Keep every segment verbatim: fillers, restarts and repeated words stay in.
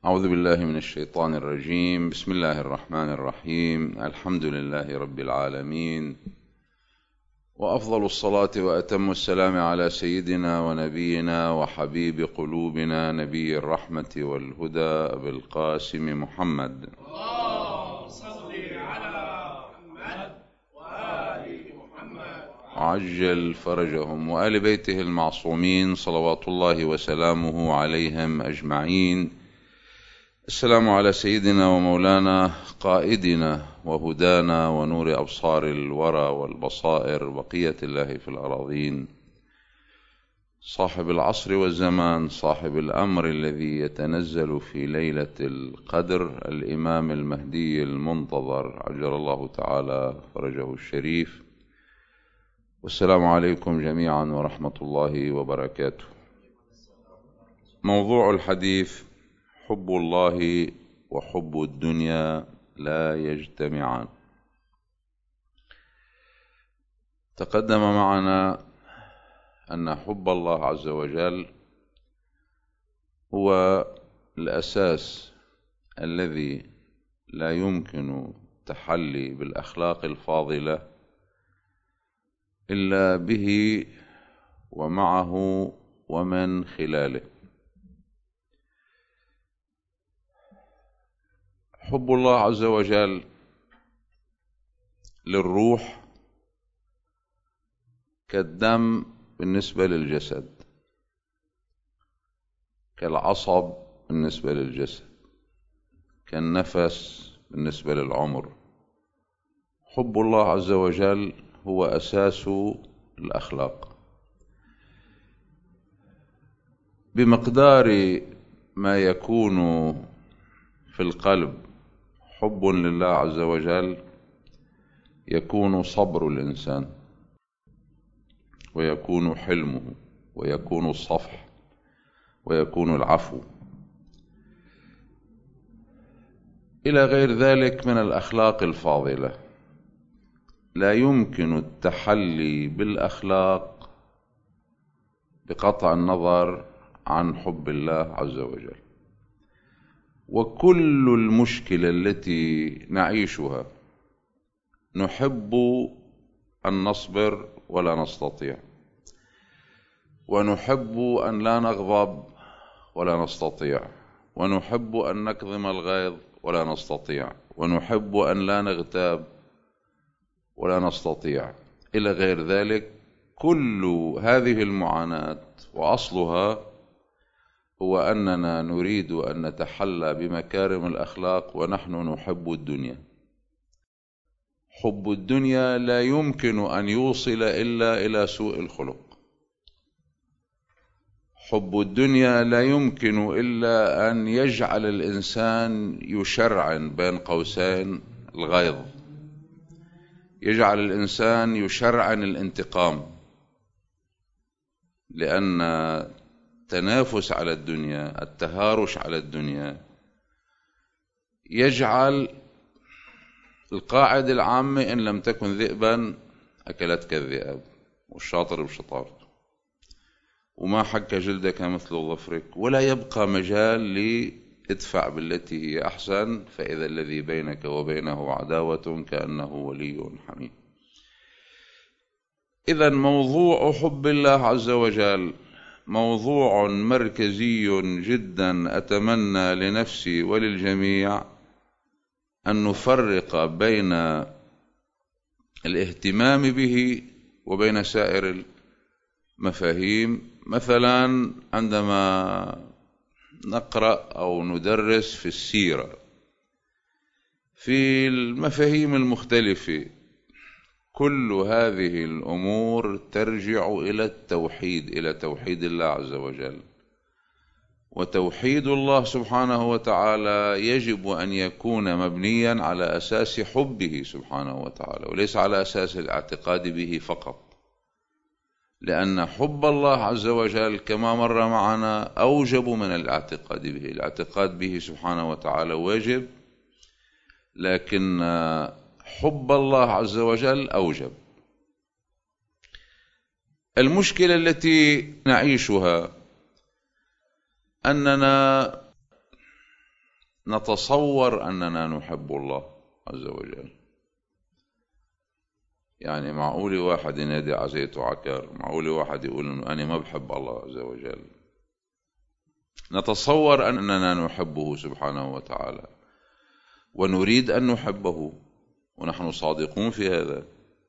أعوذ بالله من الشيطان الرجيم. بسم الله الرحمن الرحيم. الحمد لله رب العالمين، وأفضل الصلاة وأتم السلام على سيدنا ونبينا وحبيب قلوبنا نبي الرحمة والهدى أبي القاسم محمد. اللهم صل على محمد وآل محمد عجل فرجهم وآل بيته المعصومين صلوات الله وسلامه عليهم أجمعين. السلام على سيدنا ومولانا قائدنا وهدانا ونور أبصار الورى والبصائر بقية الله في الأراضين، صاحب العصر والزمان، صاحب الأمر الذي يتنزل في ليلة القدر، الإمام المهدي المنتظر عجل الله تعالى فرجه الشريف. والسلام عليكم جميعا ورحمة الله وبركاته. موضوع الحديث: حب الله وحب الدنيا لا يجتمعان. تقدم معنا أن حب الله عز وجل هو الأساس الذي لا يمكن التحلي بالأخلاق الفاضلة إلا به ومعه ومن خلاله. حب الله عز وجل للروح كالدم بالنسبة للجسد، كالعصب بالنسبة للجسد، كالنفس بالنسبة للعمر. حب الله عز وجل هو أساس الأخلاق. بمقدار ما يكون في القلب حب لله عز وجل يكون صبر الإنسان، ويكون حلمه، ويكون الصفح، ويكون العفو، إلى غير ذلك من الأخلاق الفاضلة. لا يمكن التحلي بالأخلاق بقطع النظر عن حب الله عز وجل. وكل المشكلة التي نعيشها نحب أن نصبر ولا نستطيع، ونحب أن لا نغضب ولا نستطيع، ونحب أن نكظم الغيظ ولا نستطيع، ونحب أن لا نغتاب ولا نستطيع، إلى غير ذلك. كل هذه المعاناة وأصلها هو أننا نريد أن نتحلى بمكارم الأخلاق ونحن نحب الدنيا. حب الدنيا لا يمكن أن يوصل إلا إلى سوء الخلق. حب الدنيا لا يمكن إلا أن يجعل الإنسان يشرعن بين قوسين الغيظ، يجعل الإنسان يشرعن الانتقام، لأن التنافس على الدنيا، التهارش على الدنيا، يجعل القاعدة العامة إن لم تكن ذئبا أكلتك الذئاب، والشاطر بشطارته، وما حك جلدك مثل ظفرك، ولا يبقى مجال لادفع بالتي هي أحسن فإذا الذي بينك وبينه عداوة كأنه ولي حميم. إذن موضوع حب الله عز وجل موضوع مركزي جدا. أتمنى لنفسي وللجميع أن نفرق بين الاهتمام به وبين سائر المفاهيم. مثلا عندما نقرأ أو ندرس في السيرة في المفاهيم المختلفة، كل هذه الأمور ترجع إلى التوحيد، إلى توحيد الله عز وجل. وتوحيد الله سبحانه وتعالى يجب أن يكون مبنيا على أساس حبه سبحانه وتعالى، وليس على أساس الاعتقاد به فقط، لأن حب الله عز وجل كما مر معنا أوجب من الاعتقاد به. الاعتقاد به سبحانه وتعالى واجب، لكن حب الله عز وجل أوجب. المشكلة التي نعيشها أننا نتصور أننا نحب الله عز وجل. يعني معقول واحد ينادي عزيت وعكر، معقول واحد يقول إنه أنا ما بحب الله عز وجل. نتصور أننا نحبه سبحانه وتعالى ونريد أن نحبه ونحن صادقون في هذا.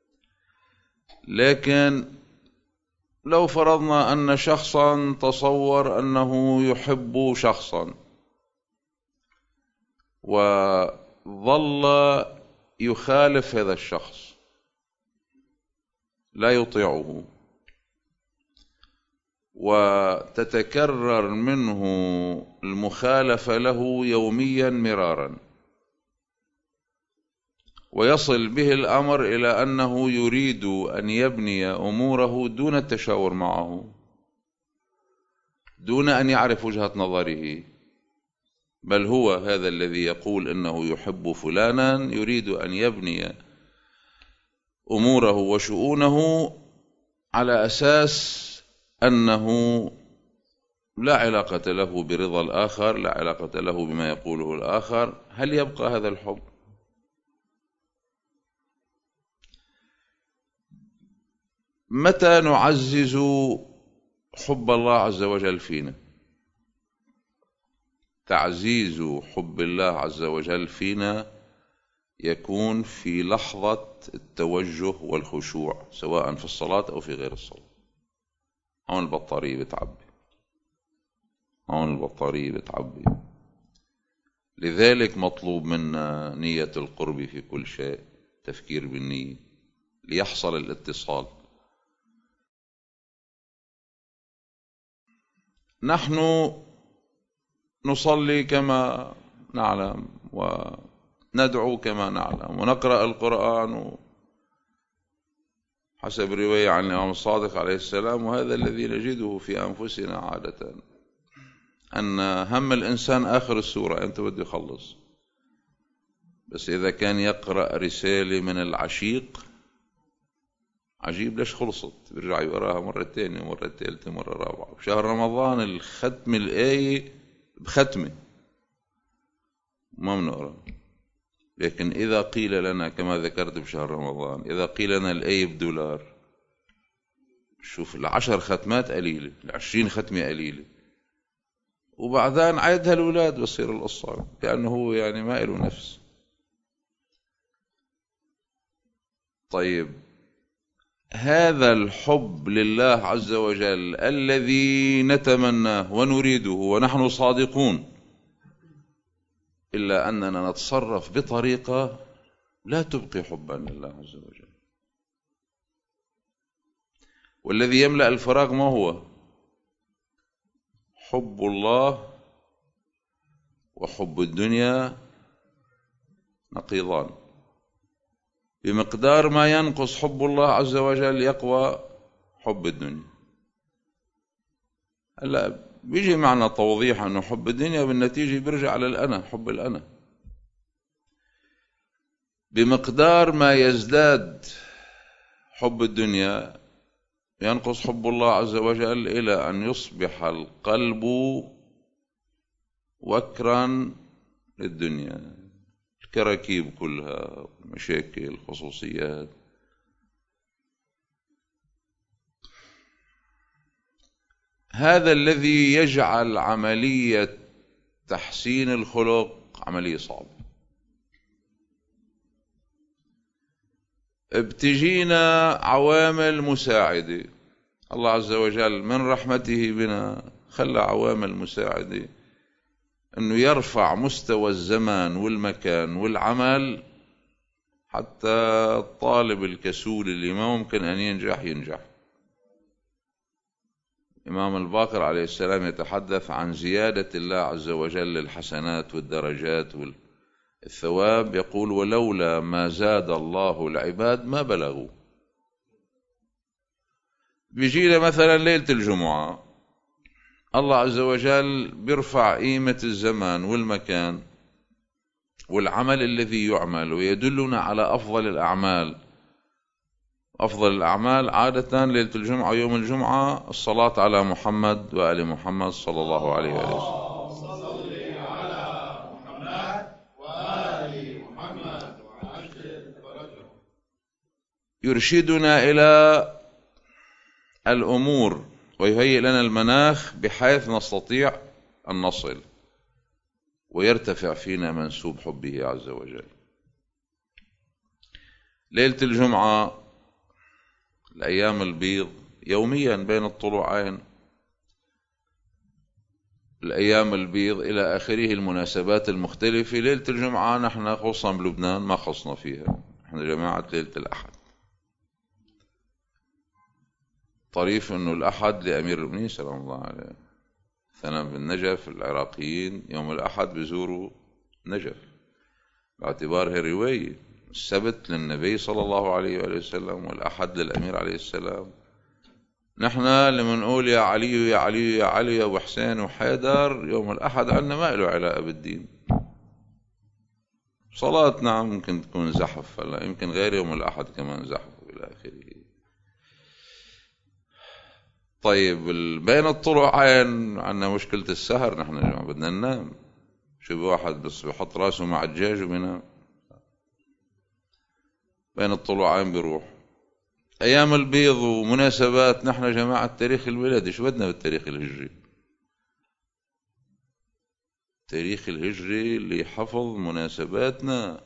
لكن لو فرضنا أن شخصا تصور أنه يحب شخصا وظل يخالف هذا الشخص، لا يطيعه، وتتكرر منه المخالفة له يوميا مرارا، ويصل به الأمر إلى أنه يريد أن يبني أموره دون التشاور معه، دون أن يعرف وجهة نظره، بل هو هذا الذي يقول إنه يحب فلانا يريد أن يبني أموره وشؤونه على أساس أنه لا علاقة له برضا الآخر، لا علاقة له بما يقوله الآخر. هل يبقى هذا الحب؟ متى نعزز حب الله عز وجل فينا؟ تعزيز حب الله عز وجل فينا يكون في لحظة التوجه والخشوع، سواء في الصلاة أو في غير الصلاة. هون البطارية بتعبي، هون البطارية بتعبي. لذلك مطلوب منا نية القرب في كل شيء، تفكير بالنية ليحصل الاتصال. نحن نصلي كما نعلم وندعو كما نعلم ونقرأ القرآن حسب رواية عن الإمام الصادق عليه السلام، وهذا الذي نجده في أنفسنا عادة، أن هم الإنسان آخر السورة أنت بده يخلص. بس إذا كان يقرأ رسالة من العشيق عجيب ليش خلصت، بيرجع يقراها مرة تانية ومرة ثالثة ومرة رابعة. بشهر رمضان الختم الآية بختمة ما بنقرأ. لكن إذا قيل لنا كما ذكرت بشهر رمضان، إذا قيل لنا الآية بدولار، شوف العشر ختمات قليلة، العشرين ختمة قليلة، وبعدين عيدها الأولاد بصير القصة كأنه هو يعني ما له نفس. طيب هذا الحب لله عز وجل الذي نتمناه ونريده ونحن صادقون، إلا أننا نتصرف بطريقة لا تبقي حبا لله عز وجل. والذي يملأ الفراغ ما هو؟ حب الله وحب الدنيا نقيضان. بمقدار ما ينقص حب الله عز وجل يقوى حب الدنيا. هلا بيجي معنا توضيح أنه حب الدنيا بالنتيجة بيرجع على الأنا، حب الأنا. بمقدار ما يزداد حب الدنيا ينقص حب الله عز وجل، إلى أن يصبح القلب وكرا للدنيا، الكراكيب كلها، مشاكل، خصوصيات. هذا الذي يجعل عملية تحسين الخلق عملية صعبة. بتجينا عوامل مساعدة، الله عز وجل من رحمته بنا خلى عوامل مساعدة أنه يرفع مستوى الزمان والمكان والعمل، حتى الطالب الكسول اللي ما ممكن أن ينجح ينجح. إمام الباقر عليه السلام يتحدث عن زيادة الله عز وجل الحسنات والدرجات والثواب، يقول ولولا ما زاد الله العباد ما بلغوا. بيجينا مثلا ليلة الجمعة، الله عز وجل بيرفع قيمة الزمان والمكان والعمل الذي يعمل، ويدلنا على أفضل الأعمال. أفضل الأعمال عادة ليلة الجمعة ويوم الجمعة الصلاة على محمد وآل محمد صلى الله عليه وسلم. يرشدنا إلى الأمور ويهيئ لنا المناخ بحيث نستطيع أن نصل ويرتفع فينا منسوب حبه عز وجل. ليلة الجمعة، الأيام البيض يوميا بين الطلوعين، الأيام البيض إلى آخره، المناسبات المختلفة. ليلة الجمعة نحن خصوصا بلبنان ما خصنا فيها، نحن جماعة ليلة الأحد. طريف أنه الأحد لأمير المؤمنين سلام الله عليه، ثنا بالنجف العراقيين يوم الأحد بيزوروا نجف باعتبارها رواية. السبت للنبي صلى الله عليه وآله وسلم والأحد للأمير عليه السلام. نحن لما نقول يا علي يا علي يا علي يا أبو حسين وحيدر يوم الأحد عندنا ما له علاقة بالدين. صلاة نعم ممكن تكون زحف، هلا يمكن غير يوم الأحد كمان زحف إلى آخره. طيب بين الطلوعين عندنا مشكلة السهر. نحن جماعة بدنا ننام. شو واحد بس بحط راسه مع الدجاج وبينام؟ بين الطلوعين بيروح. أيام البيض ومناسبات، نحن جماعة تاريخ الولادة، شو بدنا بالتاريخ الهجري؟ تاريخ الهجري اللي حفظ مناسباتنا،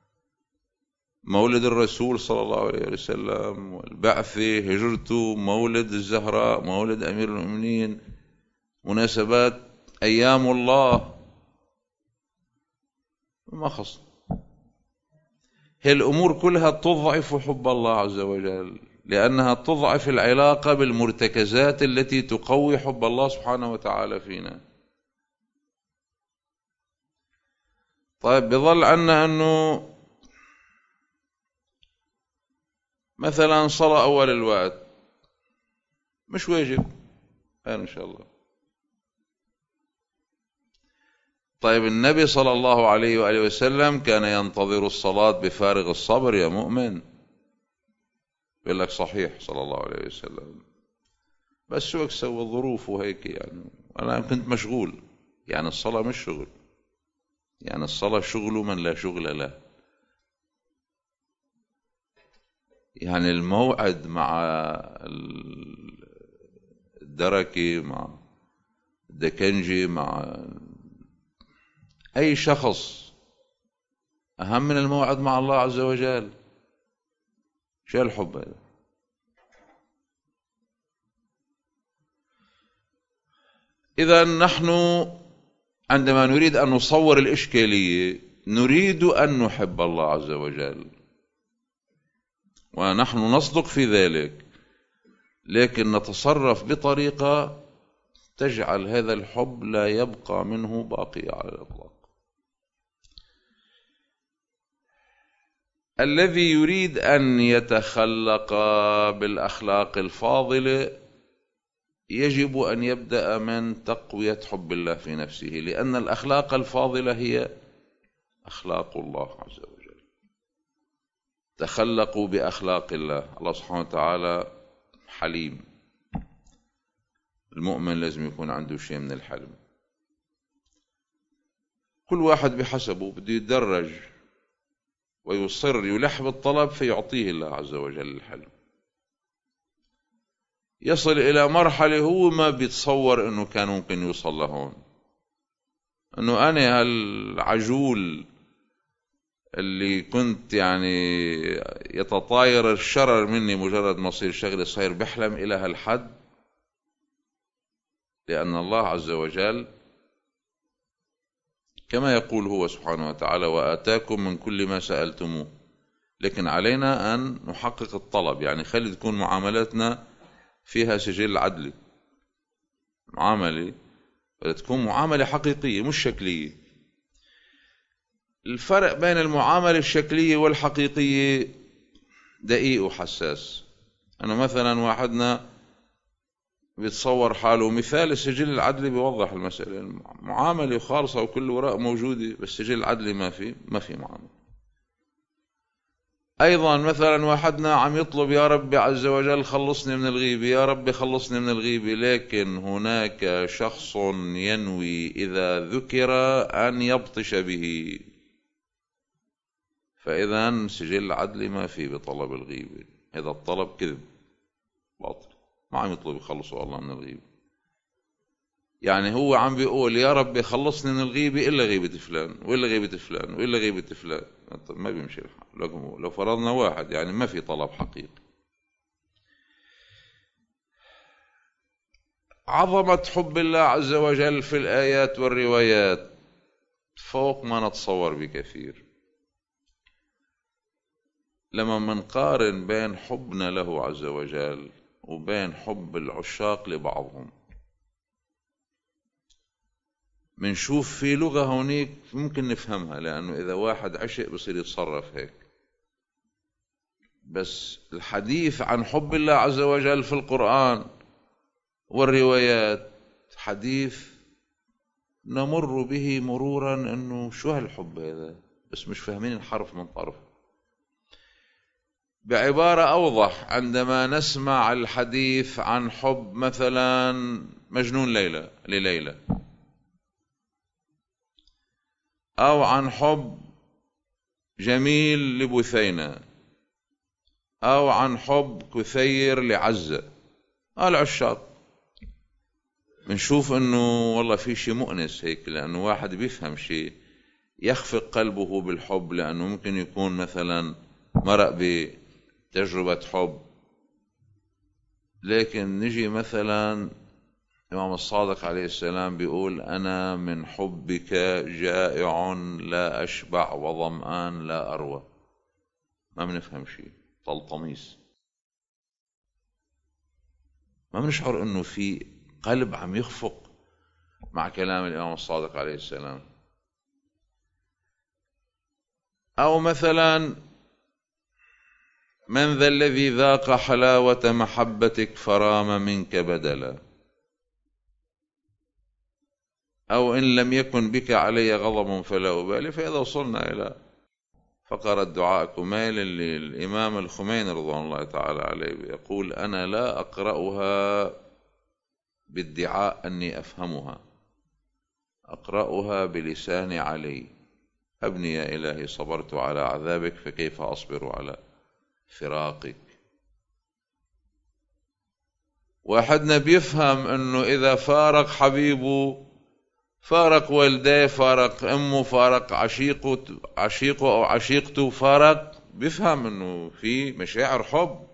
مولد الرسول صلى الله عليه وسلم والبعثة، هجرته، مولد الزهراء، مولد أمير المؤمنين، مناسبات أيام الله، ما خص. هي الأمور كلها تضعف حب الله عز وجل، لأنها تضعف العلاقة بالمرتكزات التي تقوي حب الله سبحانه وتعالى فينا. طيب بظل عنا أنه مثلا صلاة أول الوقت مش واجب إن شاء الله. طيب النبي صلى الله عليه وآله وسلم كان ينتظر الصلاة بفارغ الصبر يا مؤمن. يقول لك صحيح صلى الله عليه وسلم، بس شو سوى ظروفه هيك يعني، أنا كنت مشغول. يعني الصلاة مش شغل، يعني الصلاة شغل من لا شغل له. يعني الموعد مع الدركي، مع الدكنجي، مع أي شخص أهم من الموعد مع الله عز وجل. شو الحب هذا؟ إذا نحن عندما نريد أن نصور الإشكالية نريد أن نحب الله عز وجل، ونحن نصدق في ذلك، لكن نتصرف بطريقة تجعل هذا الحب لا يبقى منه باقي على الإطلاق. الذي يريد أن يتخلق بالأخلاق الفاضلة يجب أن يبدأ من تقوية حب الله في نفسه، لأن الأخلاق الفاضلة هي أخلاق الله عز وجل. تخلقوا بأخلاق الله. الله سبحانه وتعالى حليم، المؤمن لازم يكون عنده شيء من الحلم. كل واحد بحسبه بده يتدرج ويصر يلح بالطلب فيعطيه الله عز وجل الحلم. يصل إلى مرحلة هو ما بيتصور أنه كان ممكن يوصل لهون، أنه أنا هالعجول اللي كنت يعني يتطاير الشرر مني مجرد ما يصير شغله صاير بحلم إلى هالحد. لأن الله عز وجل كما يقول هو سبحانه وتعالى وآتاكم من كل ما سألتموه، لكن علينا أن نحقق الطلب. يعني خلي تكون معاملاتنا فيها سجل عدلي، معاملة تكون معاملة حقيقية مش شكلية. الفرق بين المعاملة الشكلية والحقيقية دقيق وحساس. أنا مثلا واحدنا بيتصور حاله، مثال السجل العدلي بيوضح المسألة، معاملة خالصة وكل وراء موجودة، بس السجل العدلي ما في ما في معاملة. أيضا مثلا واحدنا عم يطلب يا رب عز وجل خلصني من الغيبة، يا رب خلصني من الغيبة، لكن هناك شخص ينوي إذا ذكر أن يبطش به، فإذا سجل عدلي ما في بطلب الغيبة. هذا الطلب كذب باطل، ما عم يطلب يخلصوا الله من الغيبة. يعني هو عم بيقول يا رب خلصني من الغيبة إلا غيبة فلان وإلا غيبة فلان وإلا غيبة فلان. ما بيمشي الحال. لو فرضنا واحد يعني ما في طلب حقيقي. عظمة حب الله عز وجل في الآيات والروايات فوق ما نتصور بكثير. لما منقارن بين حبنا له عز وجل وبين حب العشاق لبعضهم، منشوف في لغة هونيك ممكن نفهمها، لأنه إذا واحد عشق بصير يتصرف هيك. بس الحديث عن حب الله عز وجل في القرآن والروايات حديث نمر به مرورا، انه شو هالحب هذا، بس مش فاهمين الحرف من طرف. بعبارة اوضح، عندما نسمع الحديث عن حب مثلا مجنون ليلى لليلى، او عن حب جميل لبثينة، او عن حب كثير لعزة، العشاق، منشوف انه والله في شيء مؤنس هيك، لانه واحد بيفهم شيء يخفق قلبه بالحب، لانه ممكن يكون مثلا مرق بتجربة حب. لكن نجي مثلا الإمام الصادق عليه السلام بيقول أنا من حبك جائع لا أشبع وظمآن لا أروى. ما بنفهم شيء، طلطميس، ما بنشعر انه في قلب عم يخفق مع كلام الإمام الصادق عليه السلام. أو مثلا من ذا الذي ذاق حلاوة محبتك فرام منك بدلا، أو إن لم يكن بك علي غضب فلا أبالي. فإذا وصلنا إلى فقرة دعاء كميل اللي الإمام الخميني رضوان الله تعالى عليه يقول أنا لا أقرأها بادعاء أني أفهمها، أقرأها بلسان علي. أبني يا إلهي صبرت على عذابك فكيف أصبر على فراقك. واحدنا بيفهم أنه إذا فارق حبيبه، فارق والديه، فارق أمه، فارق عشيقه عشيقه أو عشيقته، فارق، بيفهم أنه في مشاعر حب.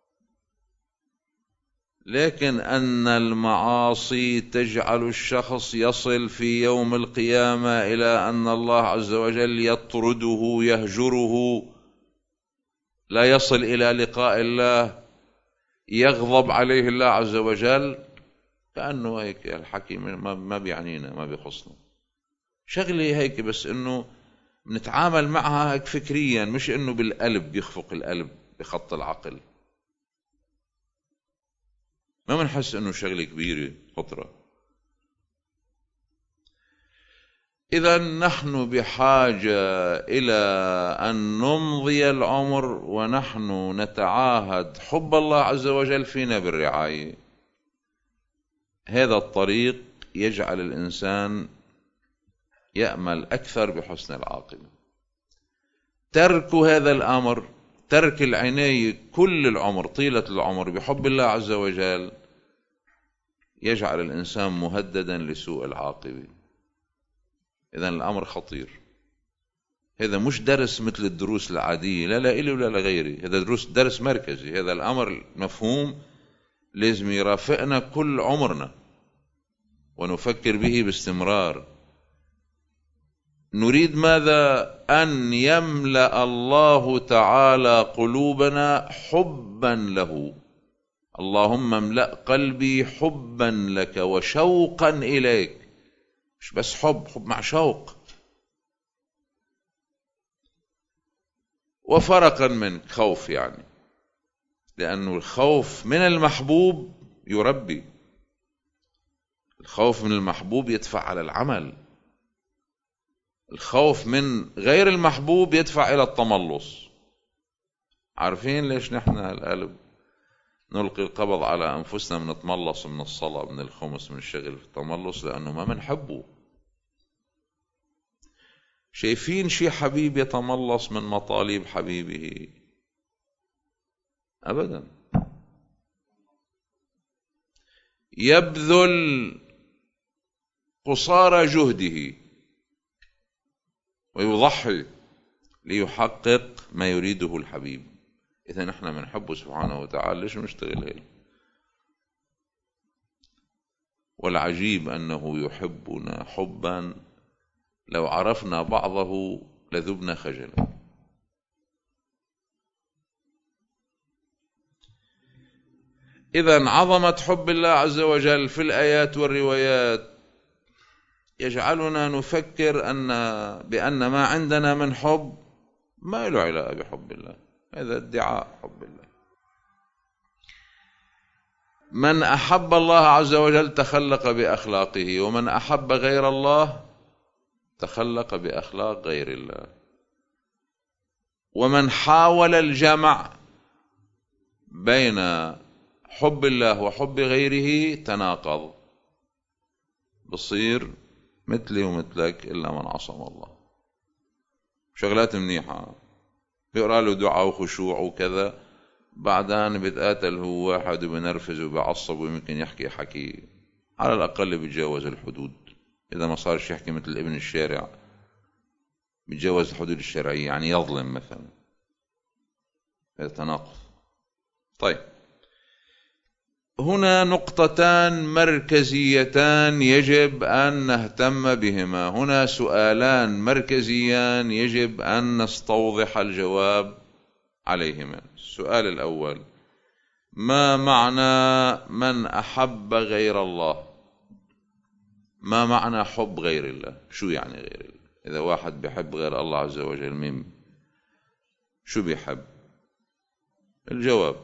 لكن أن المعاصي تجعل الشخص يصل في يوم القيامة إلى أن الله عز وجل يطرده يهجره، لا يصل إلى لقاء الله، يغضب عليه الله عز وجل، كأنه هيك الحكي ما بيعنينا، ما بيخصنا، شغلي هيك، بس إنه بنتعامل معها هيك فكريا، مش إنه بالقلب بيخفق القلب بخط العقل. ما بنحس إنه شغلة كبيرة خطرة. إذا نحن بحاجة إلى أن نمضي العمر ونحن نتعاهد حب الله عز وجل فينا بالرعاية. هذا الطريق يجعل الإنسان يأمل أكثر بحسن العاقبة. ترك هذا الأمر، ترك العناية كل العمر طيلة العمر بحب الله عز وجل، يجعل الإنسان مهددا لسوء العاقبة. إذن الأمر خطير. هذا مش درس مثل الدروس العادية، لا لا إلي ولا لغيري، هذا دروس درس مركزي. هذا الأمر مفهوم لازم يرافقنا كل عمرنا ونفكر به باستمرار. نريد ماذا؟ أن يملأ الله تعالى قلوبنا حبا له. اللهم املأ قلبي حبا لك وشوقا إليك. مش بس حب، حب مع شوق. وفرقا منك، خوف يعني، لأنه الخوف من المحبوب يربي، الخوف من المحبوب يدفع على العمل، الخوف من غير المحبوب يدفع إلى التملص. عارفين ليش نحن القلب نلقي القبض على أنفسنا من نتملص من الصلاة، من الخمس، من الشغل، في التملص؟ لأنه ما منحبه. شايفين شي حبيب يتملص من مطالب حبيبه؟ أبدا. يبذل قصارى جهده ويضحي ليحقق ما يريده الحبيب. إذا نحن بنحبه سبحانه وتعالى، ليش نشتغل هيك؟ والعجيب أنه يحبنا حبا لو عرفنا بعضه لذبنا خجلا. إذن عظمة حب الله عز وجل في الآيات والروايات يجعلنا نفكر أن بأن ما عندنا من حب ما له علاقة بحب الله، هذا ادعاء حب الله. من أحب الله عز وجل تخلق بأخلاقه، ومن أحب غير الله تخلق بأخلاق غير الله. ومن حاول الجمع بين حب الله وحب غيره تناقض، بصير مثلي ومثلك إلا من عصم الله. شغلات منيحة، بيقرأ له دعاء وخشوع وكذا، بعدين بيتقاتل هو واحد وبنرفز وبيعصب ويمكن يحكي حكي على الأقل بيتجاوز الحدود. إذا ما صارش يحكي مثل ابن الشارع بيتجاوز الحدود الشرعية، يعني يظلم مثلا، هذا تناقض. طيب، هنا نقطتان مركزيتان يجب أن نهتم بهما، هنا سؤالان مركزيان يجب أن نستوضح الجواب عليهما. السؤال الأول: ما معنى من أحب غير الله؟ ما معنى حب غير الله؟ شو يعني غير الله؟ إذا واحد بيحب غير الله عز وجل مين؟ شو بيحب؟ الجواب: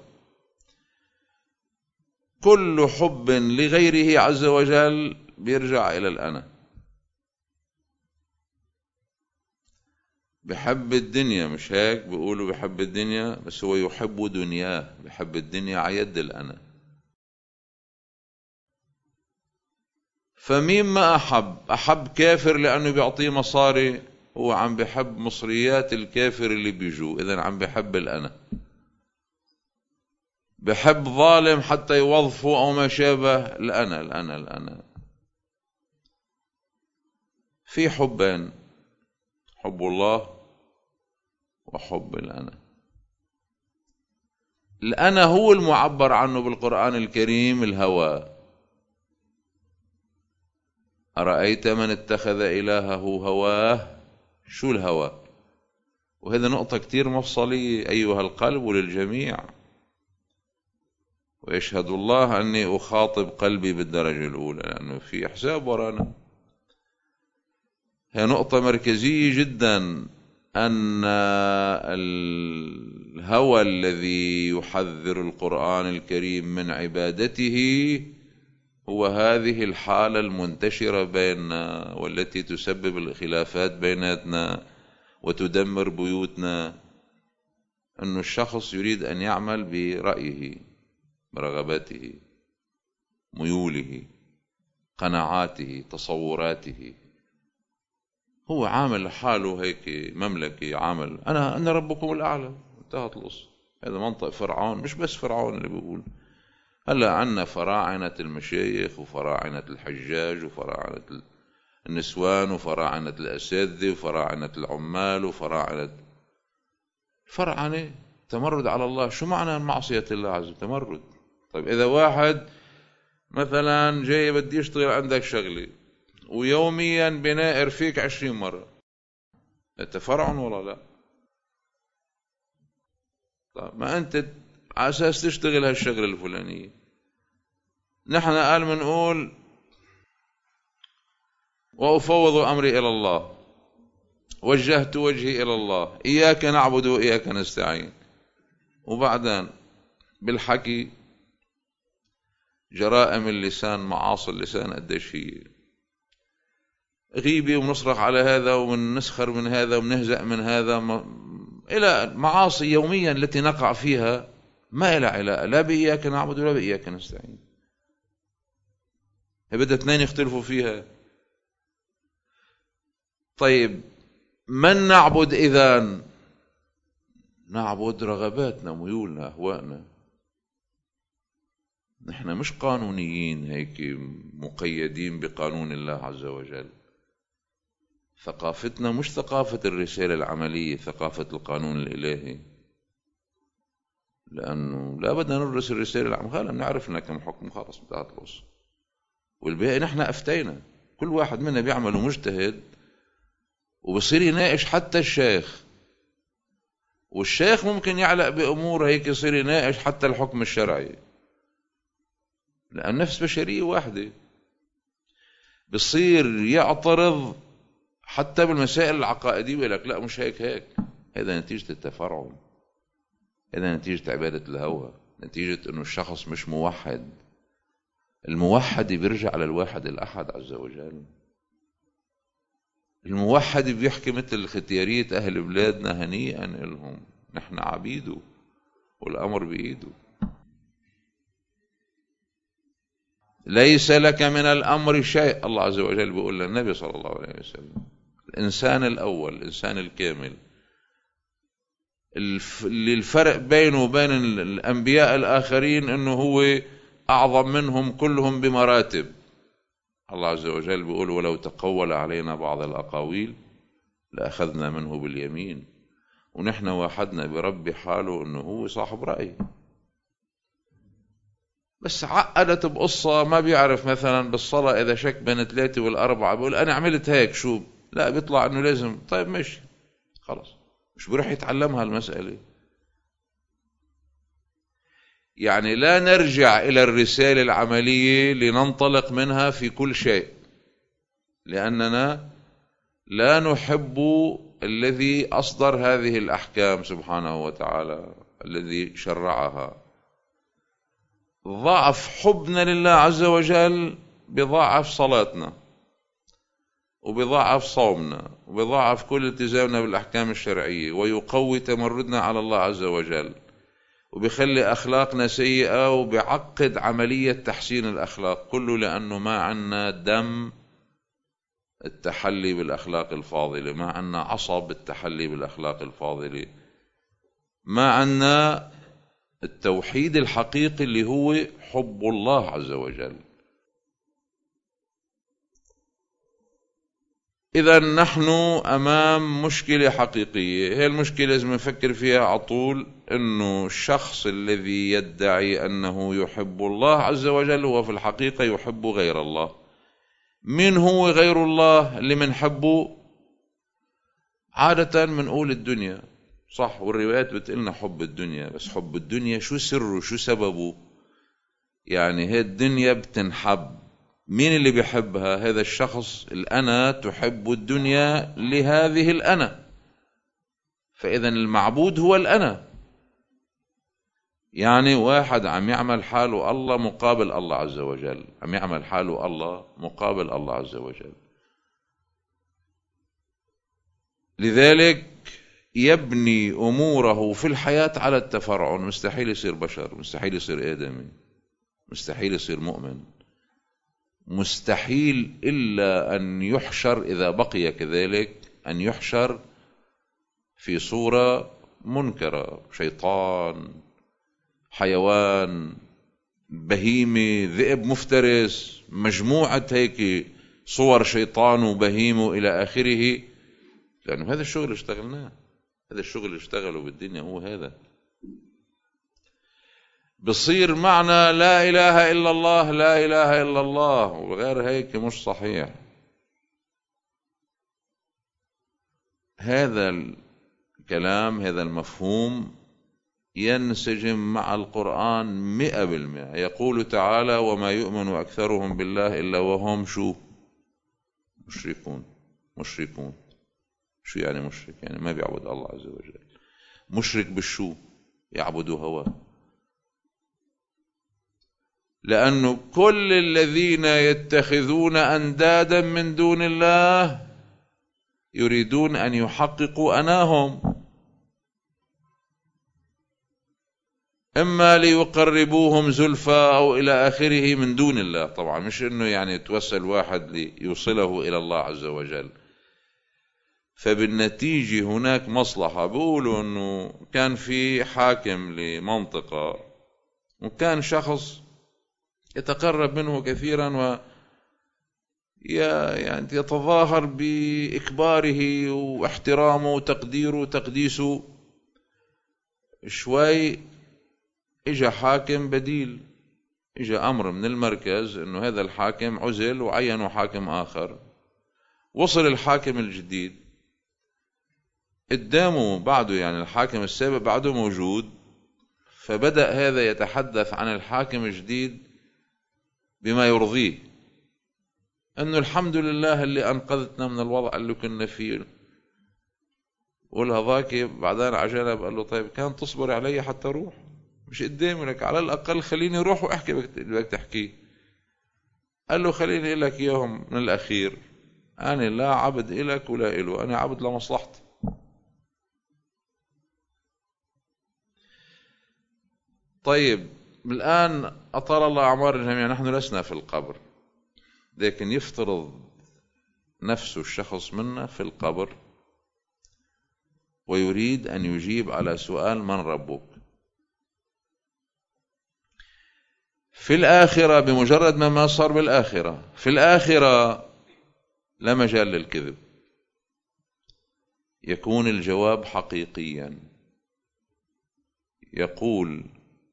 كل حب لغيره عز وجل بيرجع إلى الأنا. بحب الدنيا، مش هيك بيقولوا بحب الدنيا، بس هو يحب دنياه، بحب الدنيا عيد الأنا. فمين ما أحب؟ أحب كافر لأنه بيعطيه مصاري، هو عم بحب مصريات الكافر اللي بيجوا، إذن عم بحب الأنا. بحب ظالم حتى يوظفه أو ما شابه، الأنا الأنا الأنا. في حبين: حب الله وحب الأنا. الأنا هو المعبر عنه بالقرآن الكريم الهوى. أرأيت من اتخذ إلهه هواه؟ شو الهوى؟ وهذا نقطة كتير مفصلية أيها القلب وللجميع. ويشهد الله أني أخاطب قلبي بالدرجة الأولى، لأنه في حساب ورانا. هي نقطة مركزية جدا، أن الهوى الذي يحذر القرآن الكريم من عبادته هو هذه الحالة المنتشرة بيننا، والتي تسبب الخلافات بيناتنا وتدمر بيوتنا. أن الشخص يريد أن يعمل برأيه، برغباته، ميوله، قناعاته، تصوراته. هو عامل حاله هيك مملكة، عامل أنا أنا ربكم الأعلى، انتهت القصة. هذا منطق فرعون، مش بس فرعون اللي بيقول. هلا عنا فراعنة المشايخ وفراعنة الحجاج وفراعنة النسوان وفراعنة الأساتذة وفراعنة العمال وفراعنة فرعنة تمرد على الله. شو معنى معصية الله عز وجل؟ تمرد. طيب إذا واحد مثلا جاي بدي يشتغل عندك شغلة ويوميا بنائر فيك عشرين مرة، أنت فرعون ولا لا؟ طيب ما أنت على أساس تشتغل هالشغلة الفلانية. نحن قال منقول وأفوض أمري إلى الله، وجهت وجهي إلى الله، إياك نعبد وإياك نستعين. وبعدين بالحكي جرائم اللسان، معاصي اللسان قديش هي، غيبة ومنصرخ على هذا ومنسخر من هذا ومنهزأ من هذا، إلى معاصي يوميا التي نقع فيها ما إلى علاقة لا بإياك نعبد ولا بإياك نستعين. بدأ اثنين يختلفوا فيها. طيب من نعبد إذن؟ نعبد رغباتنا، ميولنا، أهوائنا. نحن مش قانونيين هيك مقيدين بقانون الله عز وجل. ثقافتنا مش ثقافة الرسالة العملية، ثقافة القانون الإلهي، لأنه لا بدنا ندرس الرسالة العملية، خلينا بنعرف لنا كم حكم خلص انتهت القصة، والباقي نحن أفتينا. كل واحد منا بيعمل مجتهد وبصير يناقش حتى الشيخ، والشيخ ممكن يعلق بأمور هيك يصير يناقش حتى الحكم الشرعي، لأن نفس بشرية واحدة. بصير يعترض حتى بالمسائل العقائدية ويقول لك لا مش هيك هيك. هذا نتيجة التفرع، هذا نتيجة عبادة الهوى، نتيجة أنه الشخص مش موحد. الموحد بيرجع على الواحد الأحد عز وجل. الموحد بيحكي مثل ختيارية أهل بلادنا هنيئا لهم، نحن عبيده والأمر بإيده. ليس لك من الأمر شيء، الله عز وجل بيقول للنبي صلى الله عليه وسلم. الإنسان الأول، الإنسان الكامل، اللي الفرق بينه وبين الأنبياء الآخرين أنه هو أعظم منهم كلهم بمراتب. الله عز وجل بيقول ولو تقول علينا بعض الأقاويل لأخذنا منه باليمين. ونحن واحدنا برب حاله أنه هو صاحب رأي، بس عقدت بقصة ما بيعرف مثلا بالصلاة إذا شك بين ثلاثة والأربعة بيقول أنا عملت هيك شو، لا بيطلع أنه لازم طيب ماشي خلاص، مش بيروح يتعلمها المسألة. يعني لا نرجع إلى الرسالة العملية لننطلق منها في كل شيء، لأننا لا نحب الذي أصدر هذه الأحكام سبحانه وتعالى، الذي شرعها. ضعف حبنا لله عز وجل بضعف صلاتنا، وبضعف صومنا، وبضعف كل التزامنا بالأحكام الشرعية، ويقوي تمردنا على الله عز وجل، وبيخلي أخلاقنا سيئة، وبيعقد عملية تحسين الأخلاق كله، لأنه ما عنا دم التحلي بالأخلاق الفاضلة، ما عنا عصب التحلي بالأخلاق الفاضلة، ما عنا التوحيد الحقيقي اللي هو حب الله عز وجل. إذا نحن أمام مشكلة حقيقية. هي المشكلة لازم نفكر فيها على طول، إنه الشخص الذي يدعي أنه يحب الله عز وجل هو في الحقيقة يحب غير الله. من هو غير الله اللي منحبه؟ عادة منقول الدنيا، صح، والروايات بتقلنا حب الدنيا، بس حب الدنيا شو سره شو سببه؟ يعني هي الدنيا بتنحب، مين اللي بيحبها؟ هذا الشخص الأنا تحب الدنيا لهذه الأنا، فإذا المعبود هو الأنا. يعني واحد عم يعمل حاله الله مقابل الله عز وجل، عم يعمل حاله الله مقابل الله عز وجل. لذلك يبني أموره في الحياة على التفرع. مستحيل يصير بشر، مستحيل يصير آدمي، مستحيل يصير مؤمن، مستحيل إلا أن يحشر إذا بقي كذلك، أن يحشر في صورة منكرة، شيطان، حيوان، بهيمة، ذئب مفترس، مجموعة هيك صور شيطان وبهيمة إلى آخره. لأنه هذا الشغل اشتغلناه، هذا الشغل اللي اشتغله بالدنيا هو هذا. بصير معنى لا إله إلا الله لا إله إلا الله، وغير هيك مش صحيح. هذا الكلام، هذا المفهوم ينسجم مع القرآن مئة بالمئة. يقول تعالى وما يؤمن أكثرهم بالله إلا وهم شو؟ مشركون. مشركون شو يعني مشرك؟ يعني ما بيعبد الله عز وجل. مشرك بالشو؟ يعبد هواه. لأنه كل الذين يتخذون أندادا من دون الله يريدون أن يحققوا أناهم، إما ليقربوهم زلفى أو إلى آخره من دون الله. طبعا مش إنه يعني يتوسل واحد ليوصله إلى الله عز وجل. فبالنتيجة هناك مصلحة. بيقولوا إنه كان في حاكم لمنطقة، وكان شخص يتقرب منه كثيرا و يعني يتظاهر بإكباره واحترامه وتقديره وتقديسه. شوي إجا حاكم بديل، إجا أمر من المركز إنه هذا الحاكم عزل وعينوا حاكم آخر. وصل الحاكم الجديد قدامه بعده، يعني الحاكم السابق بعده موجود، فبدأ هذا يتحدث عن الحاكم الجديد بما يرضيه، أنه الحمد لله اللي أنقذتنا من الوضع اللي كنا فيه. والهذاك بعدين عجلة قال له طيب كان تصبر علي حتى أروح، مش قدامي لك، على الأقل خليني أروح وأحكي اللي بدك تحكيه. قال له خليني لك إياهم من الأخير، أنا لا عبد إلك ولا إله، أنا عبد لمصلحتي. طيب الآن أطال الله أعمار الجميع، نحن لسنا في القبر، لكن يفترض نفسه الشخص منا في القبر ويريد أن يجيب على سؤال من ربك. في الآخرة بمجرد ما ما صار بالآخرة، في الآخرة لا مجال للكذب، يكون الجواب حقيقيا، يقول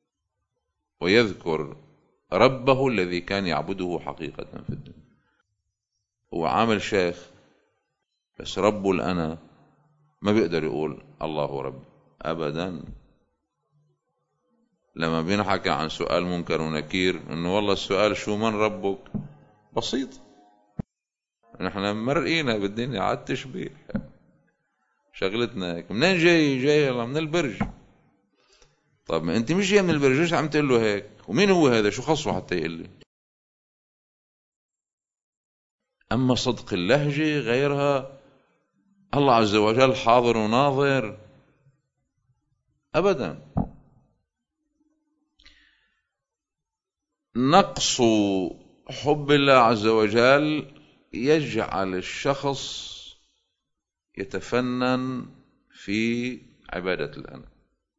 ويذكر ربه الذي كان يعبده حقيقة في الدنيا. هو عامل شيخ بس ربه الأنا ما بيقدر يقول الله رب أبدا. لما بينحكى عن سؤال منكر ونكير إنه والله السؤال شو من ربك بسيط، نحن مرقينا بالدنيا على التشبيه، شغلتنا هيك. منين جاي؟ جاي من البرج. طب ما انت مش جاي من البرج، ليش عم تقول له هيك؟ ومين هو هذا؟ شو خصه حتى يقول لي؟ أما صدق اللهجة غيرها، الله عز وجل حاضر وناظر أبدا. نقص حب الله عز وجل يجعل الشخص يتفنن في عبادة الأنا.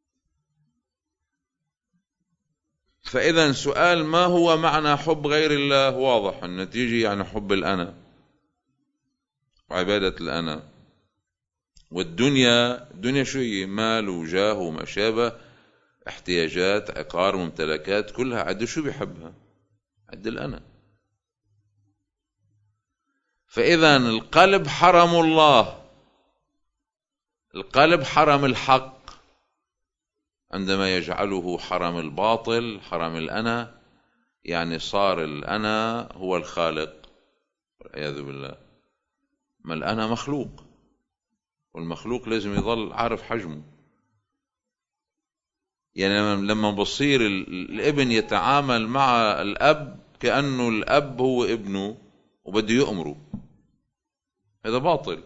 فإذا سؤال ما هو معنى حب غير الله واضح، النتيجة يعني حب الأنا وعبادة الأنا. والدنيا، الدنيا شو هي؟ مال وجاه وما شابه، احتياجات، عقار، ممتلكات، كلها عد شو بيحبها؟ عد الأنا. فإذا القلب حرم الله، القلب حرم الحق عندما يجعله حرم الباطل، حرم الأنا، يعني صار الأنا هو الخالق والعياذ بالله. ما الأنا مخلوق، والمخلوق لازم يظل عارف حجمه. يعني لما بصير الابن يتعامل مع الأب كأنه الأب هو ابنه وبده يأمره، هذا باطل.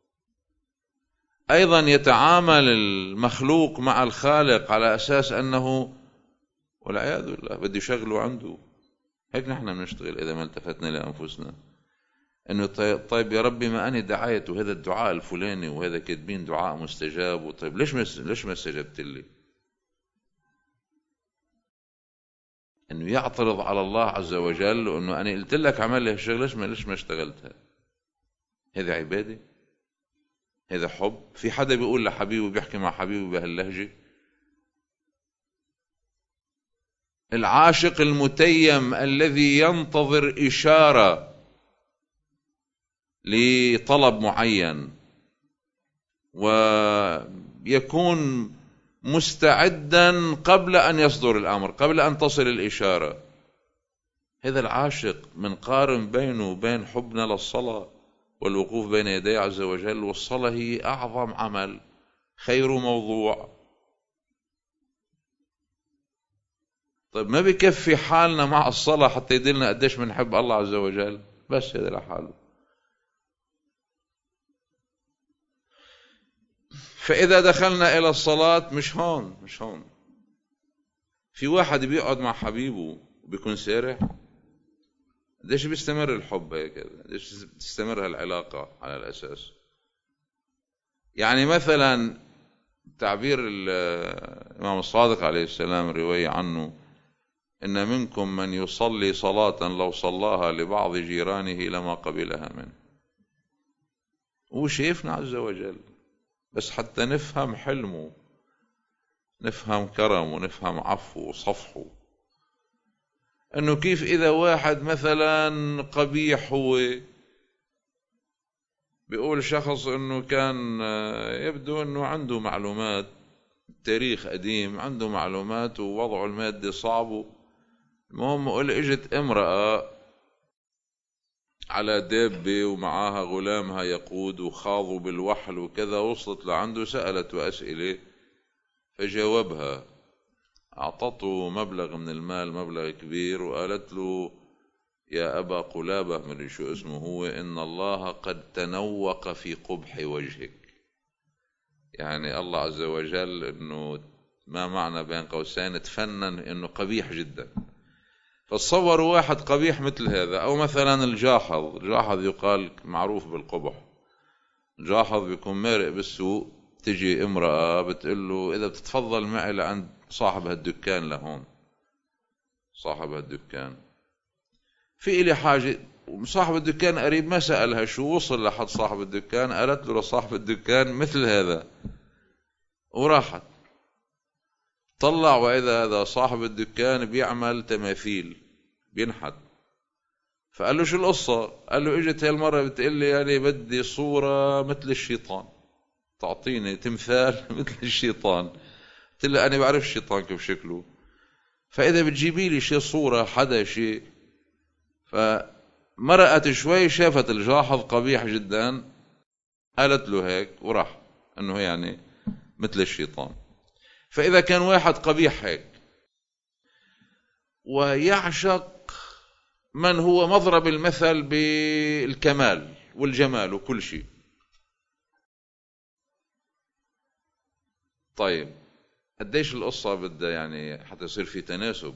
أيضا يتعامل المخلوق مع الخالق على أساس أنه والعياذ بالله بده يشغله عنده. هيك نحن بنشتغل إذا ما التفتنا لأنفسنا، أنه طيب يا ربي ما أنا دعيت وهذا الدعاء الفلاني وهذا كاتبين دعاء مستجاب، وطيب ليش ما ليش ما استجبت لي؟ أنه يعترض على الله عز وجل، وأنه أنا قلت لك عمل لي هالشغل، ليش ما ليش ما اشتغلتها؟ هذا عبادة؟ هذا حب؟ في حدا بيقول لحبيبه، بيحكي مع حبيبه بهاللهجة؟ العاشق المتيم الذي ينتظر إشارة لطلب معين ويكون مستعدا قبل أن يصدر الأمر، قبل أن تصل الإشارة، هذا العاشق منقارن بينه وبين حبنا للصلاة والوقوف بين يدي عز وجل. والصلاة هي أعظم عمل، خير موضوع. طيب ما بكفي حالنا مع الصلاة حتى يدلنا قديش بنحب الله عز وجل؟ بس هذا لحاله. فإذا دخلنا إلى الصلاة مش هون مش هون في واحد بيقعد مع حبيبه وبيكون سارح، قديش بيستمر الحب هيك؟ قديش بتستمر هالعلاقة على الأساس؟ يعني إن منكم من يصلي صلاة لو صلاها لبعض جيرانه لما قبلها منه. هو شايفنا عز وجل، بس حتى نفهم حلمه، نفهم كرمه، نفهم عفوه وصفحه. انه كيف اذا واحد مثلا قبيح، هو بيقول شخص انه كان يبدو انه عنده معلومات، تاريخ قديم، عنده معلومات ووضعه المادي صعب. المهم قل اجت امرأة على دابة ومعاها غلامها يقود وخاضوا بالوحل وكذا، وصلت لعنده سألته أسئلة فجاوبها، أعطته مبلغ من المال، مبلغ كبير، وقالت له يا أبا قلابة من شو اسمه هو، إن الله قد تنوق في قبح وجهك. يعني الله عز وجل إنه ما معنى بين قوسين تفنن إنه قبيح جدا. فتصوروا واحد قبيح مثل هذا. أو مثلا الجاحظ، الجاحظ يقال معروف بالقبح. الجاحظ بيكون مارق بالسوق، تجي امرأة بتقول له إذا بتتفضل معي لعند صاحب هالدكان لهون، صاحب هالدكان في إلي حاجة. صاحب الدكان قريب، ما سألها شو، وصل لحد صاحب الدكان، قالت له لصاحب الدكان مثل هذا وراحت. طلع وإذا هذا صاحب الدكان بيعمل تماثيل، بينحت. فقال له شو القصة؟ قال له اجت هالمرة بتقول لي يعني بدي صورة مثل الشيطان، تعطيني تمثال مثل الشيطان. قلت له أنا بعرف الشيطان كيف شكله، فإذا بتجيبي لي شيء صورة حدا شيء. فمرقت شوي، شافت الجاحظ قبيح جدا، قالت له هيك وراح، أنه يعني مثل الشيطان. فإذا كان واحد قبيح هيك ويعشق من هو مضرب المثل بالكمال والجمال وكل شيء، طيب قديش القصة بدها يعني حتى يصير في تناسب؟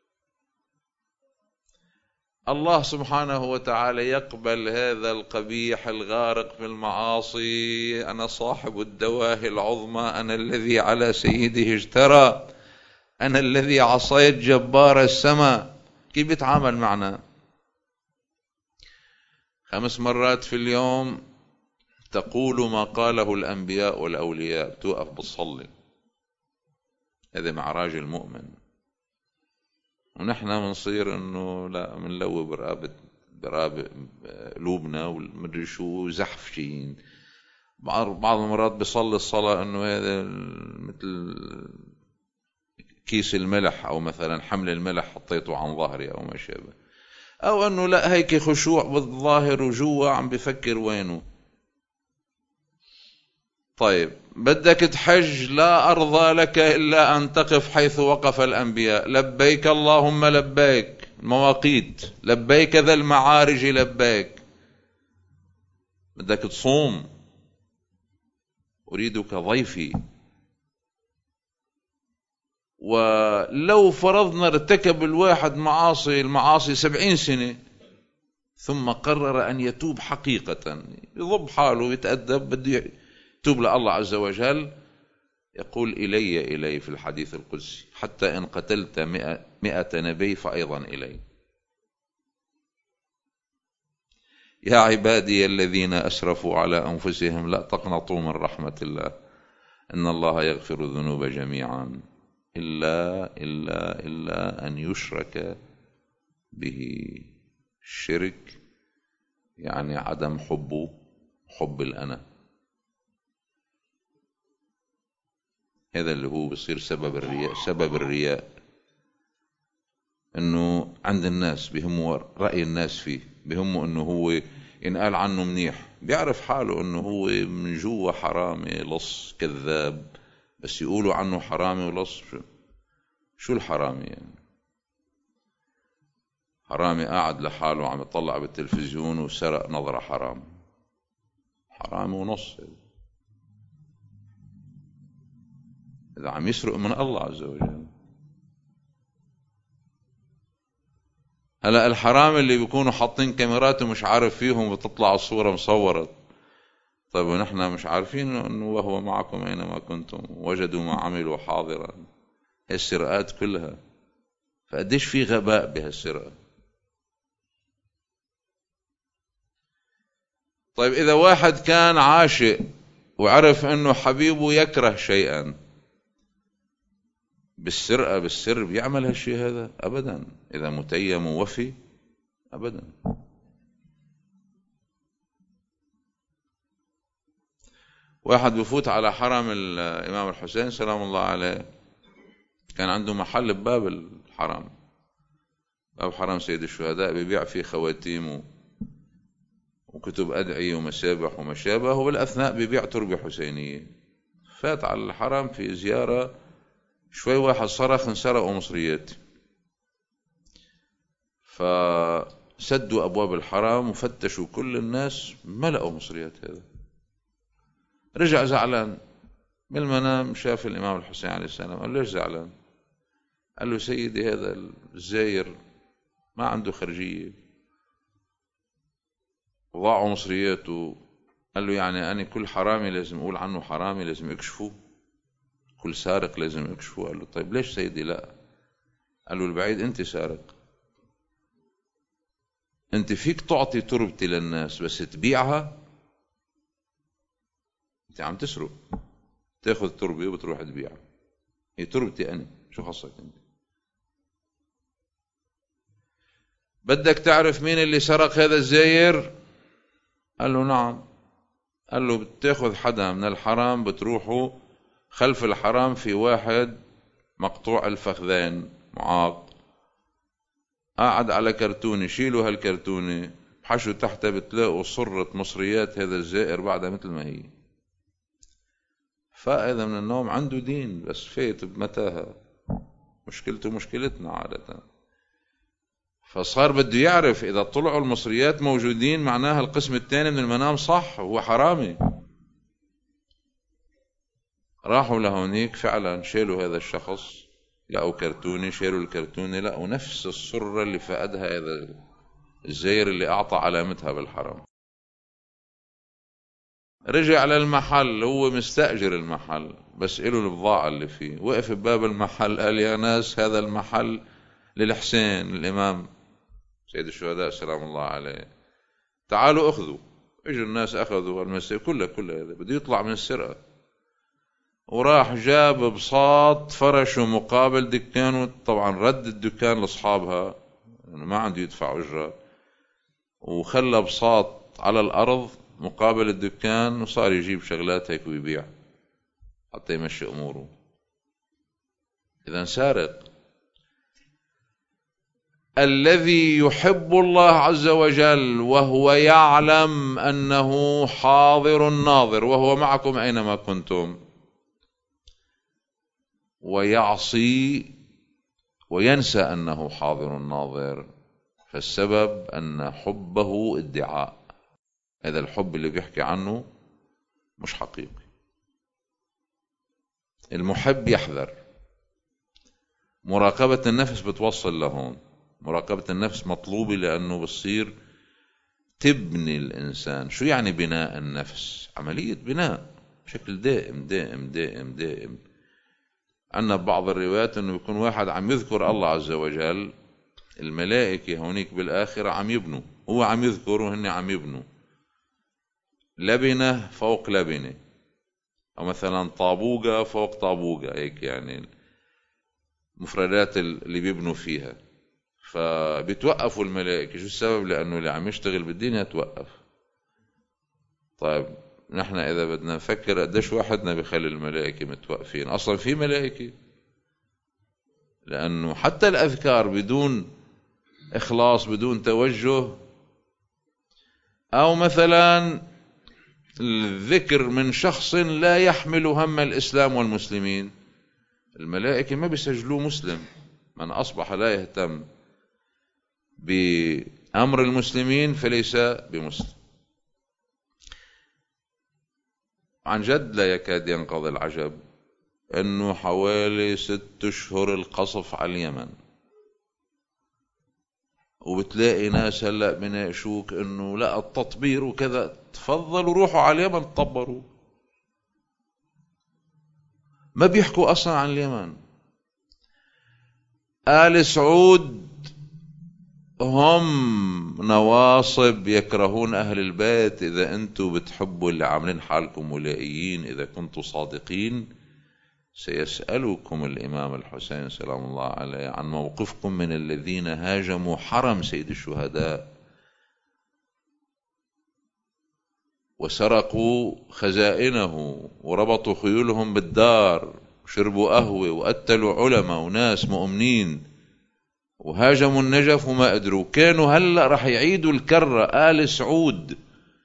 الله سبحانه وتعالى يقبل هذا القبيح الغارق في المعاصي. أنا صاحب الدواهي العظمى، أنا الذي على سيده اجترى، أنا الذي عصيت جبار السماء. كيف بيتعامل معنا؟ خمس مرات في اليوم تقول ما قاله الأنبياء والأولياء، توقف بتصلي. هذا معراج المؤمن. ونحن منصير انه لا منلوي برقابة برقابة قلوبنا والمدري شو زحفشين. بعض المرات بيصلي الصلاة انه هذا مثل كيس الملح او مثلا حمل الملح حطيته عن ظهري او ما شابه، او انه لا هيك خشوع بالظاهر وجوا عم بفكر وينه. طيب بدك تحج، لا أرضى لك إلا أن تقف حيث وقف الأنبياء، لبيك اللهم لبيك، المواقيت لبيك، ذا المعارج لبيك. بدك تصوم، أريدك ضيفي. ولو فرضنا ارتكب الواحد معاصي المعاصي سبعين سنة ثم قرر أن يتوب حقيقة، يضب حاله ويتأدب، بده توب لله عز وجل، يقول إلي إلي في الحديث القدسي حتى إن قتلت مئة, مئة نبي فأيضا إلي. يا عبادي الذين أسرفوا على أنفسهم لا تقنطوا من رحمة الله إن الله يغفر الذنوب جميعا إلا, إلا, إلا أن يشرك به. الشرك يعني عدم حبه، حب الأنا. هذا اللي هو بصير سبب الرياء. سبب الرياء انه عند الناس بهمه رأي الناس فيه، بهمه انه هو ينقال عنه منيح، بيعرف حاله انه هو من جوا حرامي لص كذاب، بس يقولوا عنه حرامي ولص. شو الحرامي يعني؟ حرامي قاعد لحاله عم يطلع بالتلفزيون وسرق نظرة حرام، حرامي ونص. إذا عم يسرق من الله عز وجل. هلا الحرام اللي بيكونوا حاطين كاميرات ومش عارف فيهم وتطلع الصورة مصورة، طيب ونحن مش عارفين انه وهو معكم اينما كنتم وجدوا ما عملوا حاضرا. السرقات كلها. فقديش في غباء بهالسرقة. طيب إذا واحد كان عاشق وعرف أنه حبيبه يكره شيئا، بالسرقة بالسر بيعمل هالشيء هذا؟ أبدا. إذا متيم ووفي أبدا. واحد بفوت على حرم الإمام الحسين سلام الله عليه، كان عنده محل بباب الحرم، باب حرم سيد الشهداء، بيبيع فيه خواتيم وكتب أدعية ومسابح وما شابه، وبالأثناء بيبيع تربة حسينية. فات على الحرم في زيارة، شوي واحد صرخ انسرقوا مصريات، فسدوا أبواب الحرم وفتشوا كل الناس، ما لقوا مصريات. هذا رجع زعلان بالمنام، شاف الإمام الحسين عليه السلام، قال له ليش زعلان؟ قال له سيدي هذا الزاير ما عنده خرجية وضاعوا مصرياته. قال له يعني أنا كل حرامي لازم أقول عنه حرامي، لازم أكشفه؟ كل سارق لازم أكشفه؟ قال له طيب ليش سيدي لا؟ قال له البعيد أنت سارق، أنت فيك تعطي تربتي للناس بس تبيعها؟ أنت عم تسرق، تاخذ تربة وبتروح تبيعها، هي تربتي أنا، شو خصك أنت؟ بدك تعرف مين اللي سرق هذا الزاير؟ قال له نعم. قال له بتاخذ حدا من الحرام، بتروحوا خلف الحرام في واحد مقطوع الفخذين معاق قاعد على كرتونة، شيلوا هالكرتونة بحشوا تحتها بتلاقوا صرة مصريات هذا الزائر بعدها مثل ما هي. فإذا من النوم عنده دين بس فايت بمتاهة، مشكلته مشكلتنا عادة. فصار بده يعرف إذا طلعوا المصريات موجودين معناها القسم الثاني من المنام صح، هو حرامي. راحوا لهونيك فعلا شالوا هذا الشخص، لقوا كرتونة، شالوا الكرتونة لقوا نفس الصرة اللي فقدها هذا الزاير اللي أعطى علامتها بالحرم. رجع للمحل، هو مستأجر المحل بس إله البضاعة اللي فيه، وقف بباب المحل قال يا ناس هذا المحل للحسين الإمام سيد الشهداء سلام الله عليه، تعالوا أخذوا. اجوا الناس أخذوا المسير كلها كلها، هذا بده يطلع من السرقة، وراح جاب بساط فرشه مقابل دكانه. طبعا رد الدكان لأصحابها يعني ما عنده يدفع أجرة، وخلى بساط على الأرض مقابل الدكان، وصار يجيب شغلات هيك ويبيع حتى يمشي أموره. إذن سارق. الذي يحب الله عز وجل وهو يعلم أنه حاضر ناظر وهو معكم أينما كنتم، ويعصي وينسى أنه حاضر ناظر، فالسبب أن حبه ادعاء. هذا الحب اللي بيحكي عنه مش حقيقي. المحب يحذر. مراقبة النفس بتوصل لهون. مراقبة النفس مطلوبة لأنه بصير تبني الإنسان. شو يعني بناء النفس؟ عملية بناء بشكل دائم دائم دائم دائم. عندنا بعض الروايات أنه يكون واحد عم يذكر الله عز وجل، الملائكة هونيك بالآخرة عم يبنوا، هو عم يذكر وهن عم يبنوا لبنة فوق لبنة، أو مثلا طابوقة فوق طابوقة، هيك يعني مفردات اللي بيبنوا فيها. فبيتوقفوا الملائكة. شو السبب؟ لأنه اللي عم يشتغل بالدنيا توقف. طيب نحن إذا بدنا نفكر قديش واحدنا بخلي الملائكة متوقفين؟ أصلا في ملائكة، لأنه حتى الأذكار بدون إخلاص بدون توجه، أو مثلا الذكر من شخص لا يحمل هم الإسلام والمسلمين، الملائكة ما بيسجلوه مسلم. من أصبح لا يهتم بأمر المسلمين فليس بمسلم. عن جد لا يكاد ينقضي العجب أنه حوالي ست أشهر القصف على اليمن، وبتلاقي ناس هلأ بناقشوك أنه لا التطبير وكذا. تفضلوا روحوا على اليمن تطبروا. ما بيحكوا أصلا عن اليمن. آل سعود هم نواصب يكرهون أهل البيت. إذا أنتم بتحبوا اللي عاملين حالكم ولائيين، إذا كنتم صادقين، سيسألكم الإمام الحسين سلام الله عليه عن موقفكم من الذين هاجموا حرم سيد الشهداء وسرقوا خزائنه وربطوا خيولهم بالدار وشربوا قهوة وقتلوا علماء وناس مؤمنين وهاجموا النجف وما قدروا. كانوا هلأ رح يعيدوا الكرة آل سعود.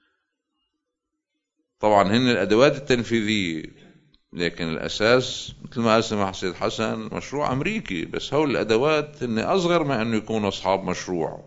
طبعا هن الأدوات التنفيذية، لكن الأساس مثل ما قال سماحة سيد حسن مشروع أمريكي، بس هول الأدوات هن أصغر ما أنه يكونوا أصحاب مشروع.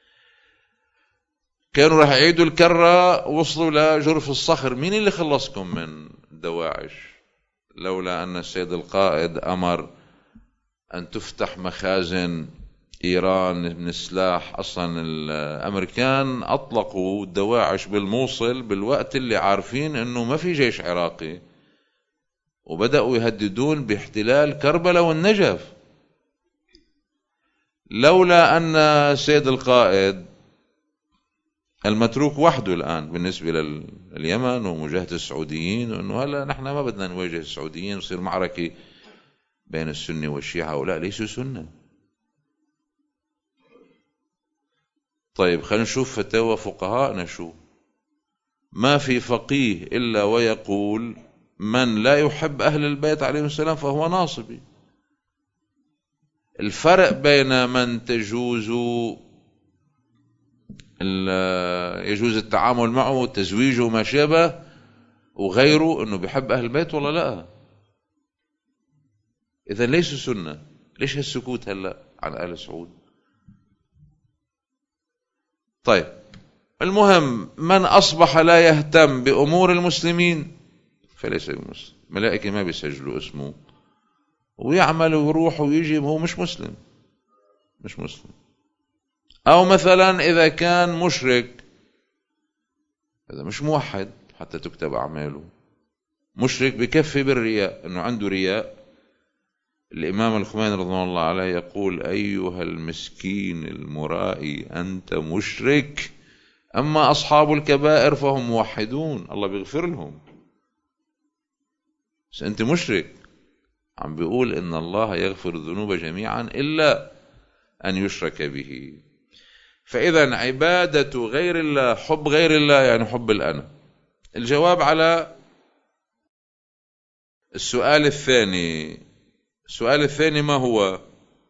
كانوا رح يعيدوا الكرة، وصلوا لجرف الصخر. مين اللي خلصكم من دواعش؟ لولا أن السيد القائد أمر أن تفتح مخازن إيران من السلاح. أصلا الأمريكان أطلقوا دواعش بالموصل بالوقت اللي عارفين أنه ما في جيش عراقي، وبدأوا يهددون باحتلال كربلاء والنجف. لولا أن السيد القائد المتروك وحده الآن بالنسبة لليمن ومجاهدة السعوديين، وأنه هلا نحن ما بدنا نواجه السعوديين ويصير معركة بين السنة والشيعة، ولا ليسوا سنة. طيب خلينا نشوف فتاوى فقهاءنا شو. ما في فقيه إلا ويقول من لا يحب أهل البيت عليهم السلام فهو ناصبي. الفرق بين من تجوز يجوز التعامل معه تزويجه وما شابه وغيره انه بيحب اهل البيت ولا لا. اذا ليسوا سنة. ليش هالسكوت هلا عن آل سعود؟ طيب المهم، من اصبح لا يهتم بامور المسلمين فليس بمسلم. ملائكة ما بيسجلوا اسمه ويعمل ويروح ويجي وهو مش مسلم، مش مسلم. أو مثلا إذا كان مشرك، هذا مش موحد حتى تكتب أعماله. مشرك بكفي بالرياء، أنه عنده رياء. الإمام الخميني رضي الله عليه يقول أيها المسكين المرائي أنت مشرك، أما أصحاب الكبائر فهم موحدون الله بيغفر لهم، بس أنت مشرك. عم بيقول إن الله يغفر الذنوب جميعا إلا أن يشرك به. فإذا عبادة غير الله حب غير الله يعني حب الأنا. الجواب على السؤال الثاني. السؤال الثاني ما هو؟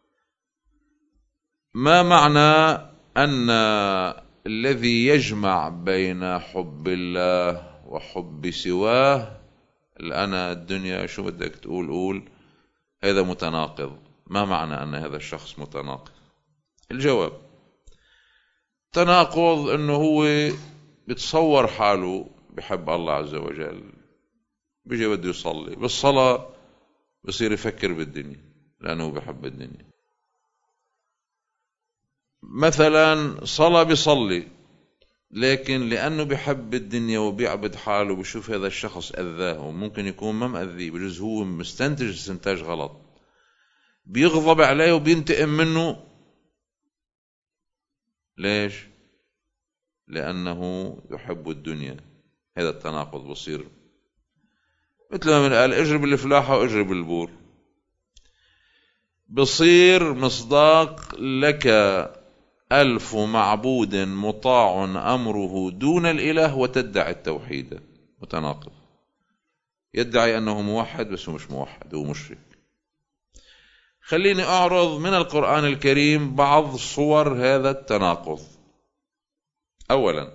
ما معنى أن الذي يجمع بين حب الله وحب سواه الأنا الدنيا، شو بدك تقول؟ قول هذا متناقض. ما معنى أن هذا الشخص متناقض؟ الجواب تناقض انه هو بتصور حاله بحب الله عز وجل، بيجي بده يصلي، بالصلاة بصير يفكر بالدنيا لأنه بحب الدنيا. مثلا صلاة بيصلي، لكن لأنه بحب الدنيا وبيعبد حاله بشوف هذا الشخص أذاه، وممكن يكون ما مأذيه، بجوز هو مستنتج استنتاج غلط، بيغضب عليه وبينتقم منه. ليش؟ لأنه يحب الدنيا. هذا التناقض بصير مثل ما من قال اجرب الفلاحة واجرب البور. بصير مصداق لك ألف معبود مطاع أمره دون الإله وتدعي التوحيد. متناقض. يدعي أنه موحد بس هو مش موحد، هو مشرك. خليني أعرض من القرآن الكريم بعض صور هذا التناقض. أولا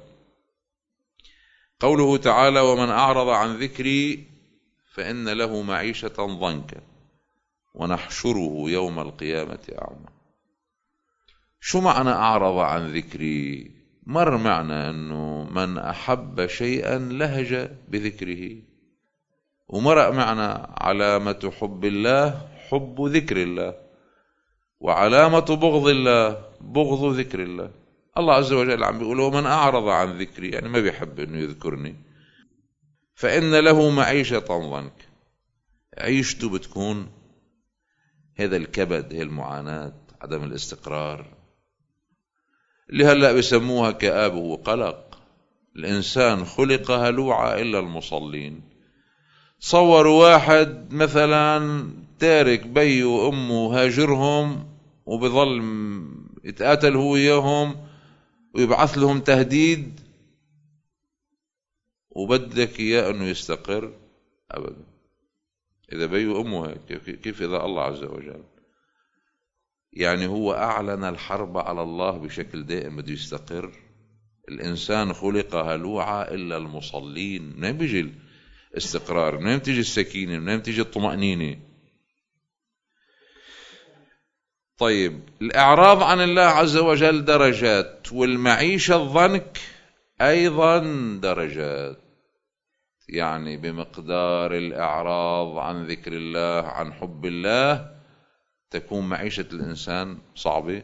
قوله تعالى ومن أعرض عن ذكري فإن له معيشة ضنكا ونحشره يوم القيامة أعمى. شو معنى أعرض عن ذكري؟ مر معنا أنه من أحب شيئا لهج بذكره، ومرأ معنا علامة حب الله حب ذكر الله، وعلامة بغض الله بغض ذكر الله. الله عز وجل عم بيقول ومن أعرض عن ذكري، يعني ما بيحب أنه يذكرني، فإن له معيشة ضنك. عيشته بتكون هذا الكبد، هي المعاناة، عدم الاستقرار اللي هلأ بسموها كآبة وقلق. الإنسان خلق هلوعا إلا المصلين. تصوروا واحد مثلا تارك بيه وأمه هاجرهم وبظل يتقاتل هو وياهم ويبعث لهم تهديد، وبدك إياه أنه يستقر؟ أبدا. إذا بيه وأمه هيك، كيف إذا الله عز وجل؟ يعني هو أعلن الحرب على الله بشكل دائم، بده يستقر. الإنسان خلق هلوعا إلا المصلين. منين بيجي الاستقرار؟ منين بتيجي السكينة؟ منين بتيجي الطمأنينة؟ طيب، الإعراض عن الله عز وجل درجات، والمعيشة الضنك أيضا درجات. يعني بمقدار الإعراض عن ذكر الله، عن حب الله، تكون معيشة الإنسان صعبة،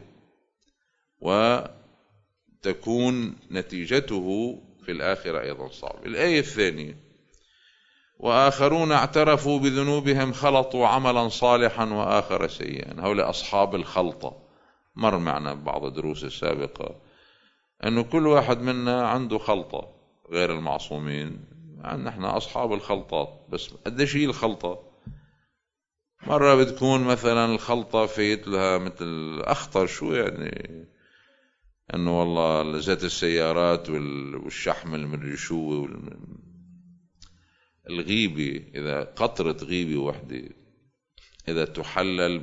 وتكون نتيجته في الآخرة أيضا صعبة. الآية الثانية: وآخرون اعترفوا بذنوبهم خلطوا عملا صالحا وآخر سيئا. هؤلاء أصحاب الخلطة. مر معنا ببعض الدروس السابقة أنه كل واحد منا عنده خلطة، غير المعصومين. يعني نحن أصحاب الخلطات، بس قديش هي الخلطة؟ مرة بتكون مثلا الخلطة فيت لها مثل أخطر شو، يعني أنه والله ذات السيارات والشحم المدري شو، الغيبة، إذا قطرة غيبة وحدة إذا تحلل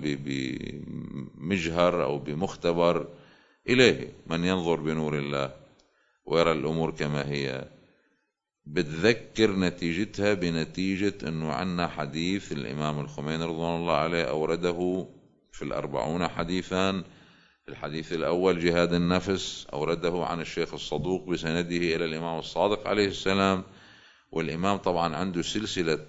بمجهر أو بمختبر إلهي، من ينظر بنور الله ويرى الأمور كما هي، بتذكر نتيجتها بنتيجة أنه عنا حديث الإمام الخميني رضوان الله عليه أورده في الأربعون حديثا. الحديث الأول جهاد النفس، أورده عن الشيخ الصدوق بسنده إلى الإمام الصادق عليه السلام. والإمام طبعا عنده سلسلة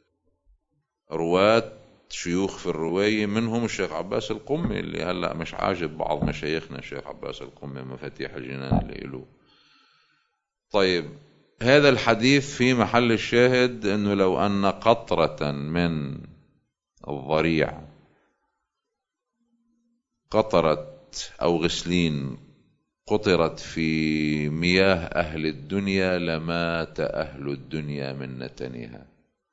رواة شيوخ في الرواية، منهم الشيخ عباس القمي اللي هلأ مش عاجب بعض مشايخنا، الشيخ عباس القمي مفاتيح الجنان اللي له. طيب، هذا الحديث في محل الشاهد أنه لو أن قطرة من الضريع قطرت أو غسلين قطرت في مياه أهل الدنيا لمات أهل الدنيا من نتنها.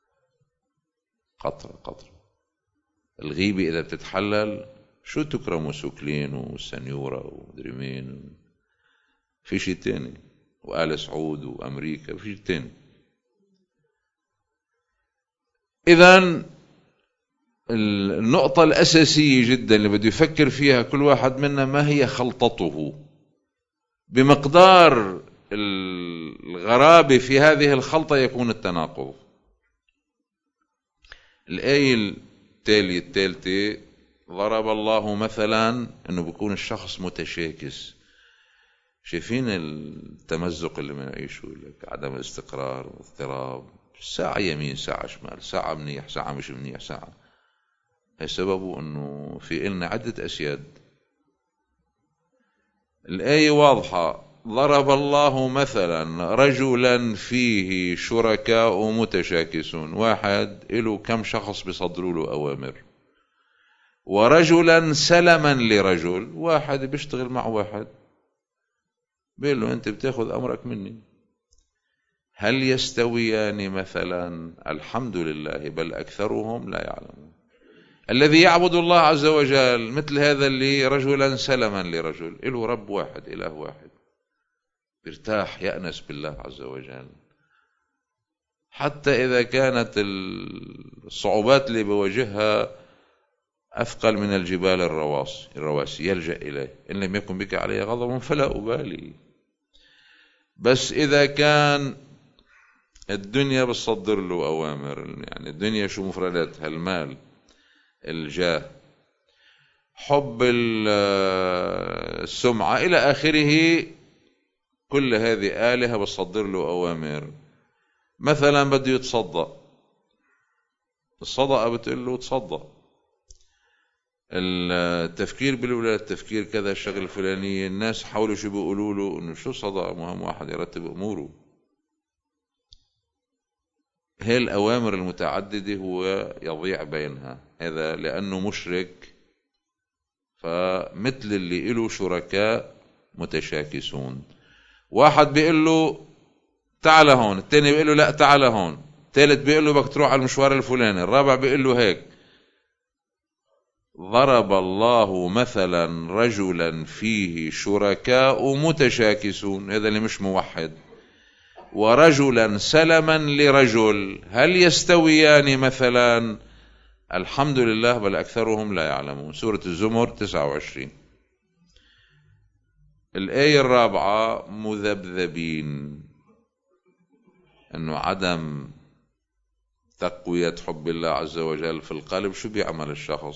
قطرة قطرة. الغيبة إذا بتتحلل شو تكرموا سوكلين وسنيورة ومدري مين، في شيء تاني، وآل سعود وأمريكا، في شيء تاني. إذن النقطة الأساسية جدا اللي بده يفكر فيها كل واحد منا: ما هي خلطته؟ بمقدار الغرابة في هذه الخلطة يكون التناقض. الآية التالية الثالثة: ضرب الله مثلا، أنه بيكون الشخص متشاكس. شايفين التمزق اللي بنعيشه، لك عدم الاستقرار واضطراب، ساعة يمين ساعة شمال، ساعة منيح ساعة مش منيح ساعة. هي سببه أنه في إلنا عدة أسياد. الآية واضحة: ضرب الله مثلا رجلا فيه شركاء متشاكسون. واحد له كم شخص بيصدروا له أوامر. ورجلا سلما لرجل، واحد بيشتغل مع واحد بيقول له أنت بتاخذ أمرك مني. هل يستويان مثلا؟ الحمد لله، بل أكثرهم لا يعلمون. الذي يعبد الله عز وجل مثل هذا اللي رجلا سلما لرجل، له رب واحد، إله واحد، يرتاح يأنس بالله عز وجل. حتى إذا كانت الصعوبات اللي بواجهها أثقل من الجبال الرواسي الرواسي يلجأ إليه. إن لم يكن بك عليه غضب فلا أبالي. بس إذا كان الدنيا بتصدر له أوامر، يعني الدنيا شو مفرداتها؟ المال، الجاه، حب السمعة إلى آخره، كل هذه آلهة بتصدر له أوامر. مثلا بده يتصدق، الصدقة بتقول له تصدق. التفكير بالأولاد، التفكير كذا، الشغل الفلانية، الناس حاولوا شو بيقولوا له إنه شو صدقة، مهم واحد يرتب أموره. هي الأوامر المتعددة هو يضيع بينها، هذا لأنه مشرك، فمثل اللي له شركاء متشاكسون. واحد بيقول له تعال هون، الثاني بيقول له لا تعال هون، الثالث بيقول له بدك تروح على المشوار الفلاني، الرابع بيقول له هيك. ضرب الله مثلا رجلا فيه شركاء متشاكسون، هذا اللي مش موحد، ورجلا سلما لرجل، هل يستويان مثلا؟ الحمد لله بل أكثرهم لا يعلمون. سورة الزمر تسعة وعشرين. الآية الرابعة مذبذبين، أنه عدم تقوية حب الله عز وجل في القلب. شو بيعمل الشخص؟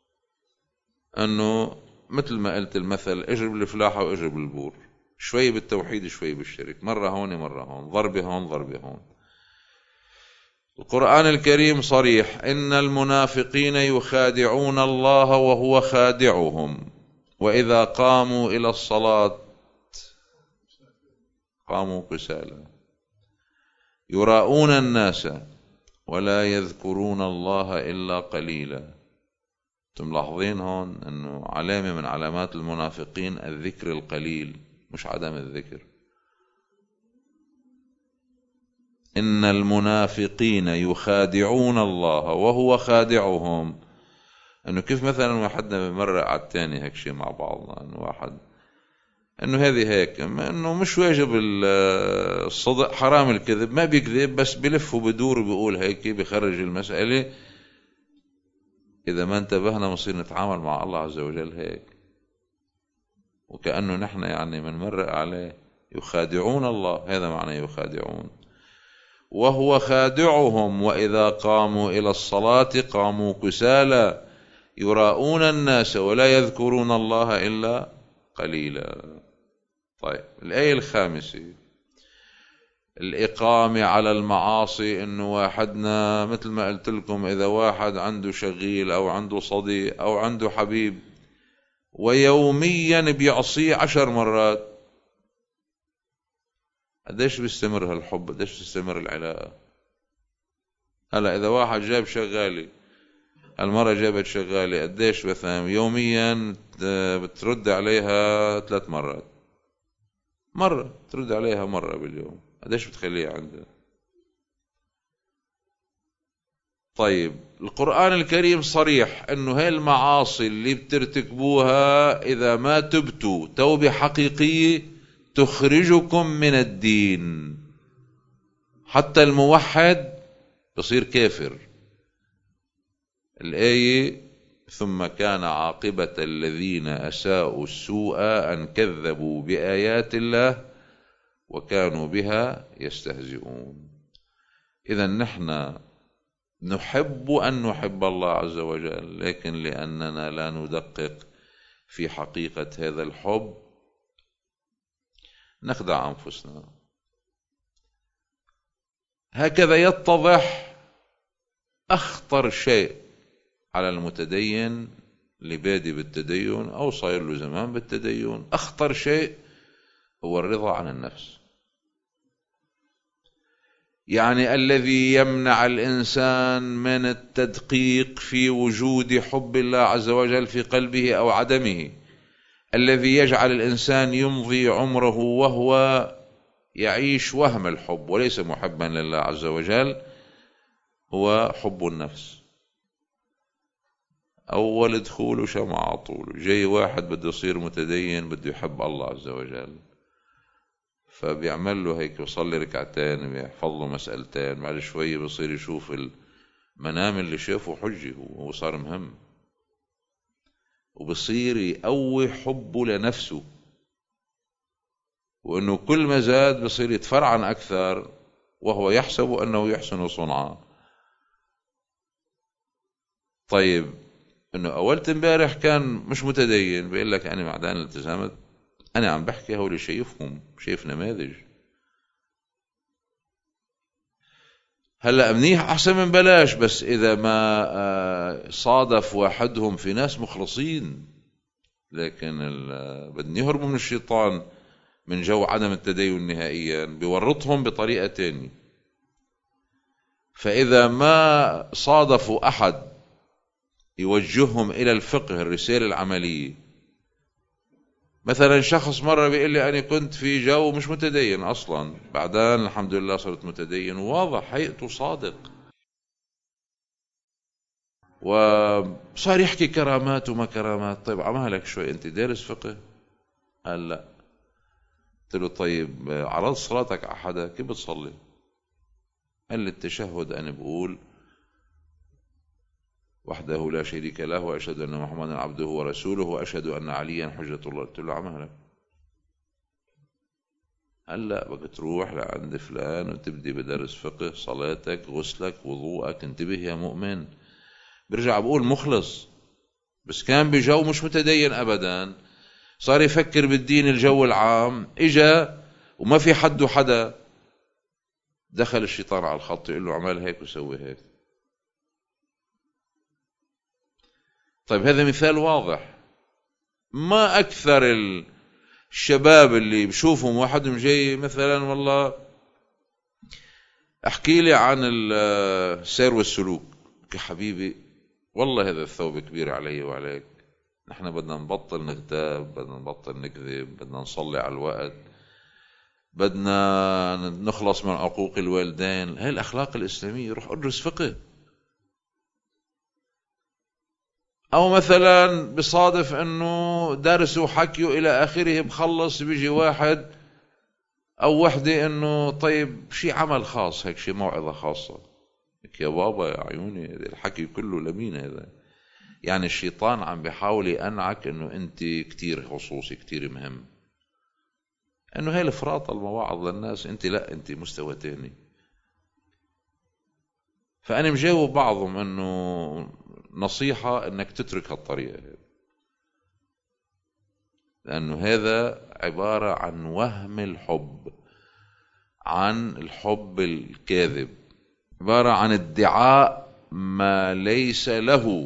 أنه مثل ما قلت المثل، اجرب الفلاحة واجرب البور، شوي بالتوحيد شوي بالشرك، مرة هون مرة هون، ضربة هون ضربة هون. القرآن الكريم صريح: إن المنافقين يخادعون الله وهو خادعهم وإذا قاموا إلى الصلاة قاموا كسالى يراءون الناس ولا يذكرون الله إلا قليلا. انتم ملاحظين هون أنه علامة من علامات المنافقين الذكر القليل، مش عدم الذكر. إن المنافقين يخادعون الله وهو خادعهم. أنه كيف مثلا واحدنا بمرة على الثاني هيك شيء مع بعضنا، أنه واحد أنه هذه هيك، أنه مش واجب الصدق، حرام الكذب، ما بيكذب بس بلف وبدور وبيقول هيك، بيخرج المسألة. إذا ما انتبهنا مصير نتعامل مع الله عز وجل هيك، وكأنه نحن يعني من مرق عليه. يخادعون الله، هذا معنى يخادعون. وهو خادعهم وإذا قاموا إلى الصلاة قاموا كسالى يراءون الناس ولا يذكرون الله إلا قليلا. طيب، الآية الخامسة الإقامة على المعاصي. إنه واحدنا مثل ما قلت لكم، إذا واحد عنده شغيل أو عنده صديق أو عنده حبيب ويوميا بيعصيه عشر مرات، قديش بيستمر هالحب؟ قديش بيستمر العلاقة؟ هلا إذا واحد جاب شغالي، المرة جابت شغالي، قديش بفهم يوميا بترد عليها ثلاث مرات، مرة ترد عليها مرة باليوم، قديش بتخليها عندها؟ طيب، القرآن الكريم صريح انه هاي المعاصي اللي بترتكبوها اذا ما تبتوا توبة حقيقية تخرجكم من الدين. حتى الموحد بصير كافر. الآية: ثم كان عاقبة الذين أساءوا السوء أن كذبوا بآيات الله وكانوا بها يستهزئون. إذن نحن نحب أن نحب الله عز وجل، لكن لأننا لا ندقق في حقيقة هذا الحب نخدع أنفسنا. هكذا يتضح أخطر شيء على المتدين اللي بادي بالتدين أو صاير له زمان بالتدين. أخطر شيء هو الرضا عن النفس، يعني الذي يمنع الإنسان من التدقيق في وجود حب الله عز وجل في قلبه أو عدمه، الذي يجعل الإنسان يمضي عمره وهو يعيش وهم الحب وليس محبا لله عز وجل، هو حب النفس. أول دخوله شمع طوله، جاي واحد بده يصير متدين بده يحب الله عز وجل، فبيعمل له هيك، يصلي ركعتين، بيحفظ له مسألتين، بعد شوي بصير يشوف المنام اللي شافه حجه وهو صار مهم، وبصير يقوي حبه لنفسه، وإنه كل ما زاد بصير يتفرعن أكثر وهو يحسب أنه يحسن صنعا. طيب، إنه أولت امبارح كان مش متدين، بيقول لك أنا معدان الالتزامات، أنا عم بحكي هولي شايفهم، شايف نماذج. هلأ منيح أحسن من بلاش، بس إذا ما صادف واحدهم في ناس مخلصين، لكن بدهم يهربوا من الشيطان من جو عدم التدين نهائيا، بيورطهم بطريقة تانية. فإذا ما صادفوا أحد يوجههم إلى الفقه الرسالة العملية، مثلا شخص مرة بيقول لي أنا كنت في جو مش متدين أصلا، بعدين الحمد لله صرت متدين، وواضح حقيقته صادق، وصار يحكي كرامات وما كرامات. طيب عمالك شوي، أنت دارس فقه؟ قال لا. قلت له طيب عرض صلاتك على حدا كيف بتصلي؟ قال لي التشهد أنا بقول وحده لا شريك له وأشهد أن محمدا عبده ورسوله وأشهد أن عليا حجة الله. قلت له عمالك؟ قال لا، بدك تروح لعند فلان وتبدي بدرس فقه، صلاتك غسلك وضوءك، انتبه يا مؤمن. برجع بقول مخلص، بس كان بجو مش متدين أبدا، صار يفكر بالدين الجو العام، إجا وما في حد وحدا، دخل الشيطان على الخط يقول له عمل هيك وسوي هيك. طيب هذا مثال واضح. ما أكثر الشباب اللي بشوفهم واحدهم جاي مثلا والله احكي لي عن السير والسلوك، يا حبيبي والله هذا الثوب كبير علي وعليك، نحن بدنا نبطل نغتاب، بدنا نبطل نكذب، بدنا نصلي على الوقت، بدنا نخلص من عقوق الوالدين. هاي الأخلاق الإسلامية، روح أدرس فقه. أو مثلا بصادف أنه درسوا حكيوا إلى آخره، بخلص بيجي واحد أو وحدة أنه طيب شي عمل خاص هيك، شي موعظة خاصة. يا بابا يا عيوني الحكي كله لمين هذا؟ يعني الشيطان عم بيحاول يقنعك أنه أنت كتير خصوصي كتير مهم، أنه هاي الفراط المواعظ للناس، أنت لا، أنت مستوى تاني. فأنا مجاوب بعضهم أنه نصيحة أنك تترك هالطريقة، لأنه هذا عبارة عن وهم الحب، عن الحب الكاذب، عبارة عن ادعاء ما ليس له.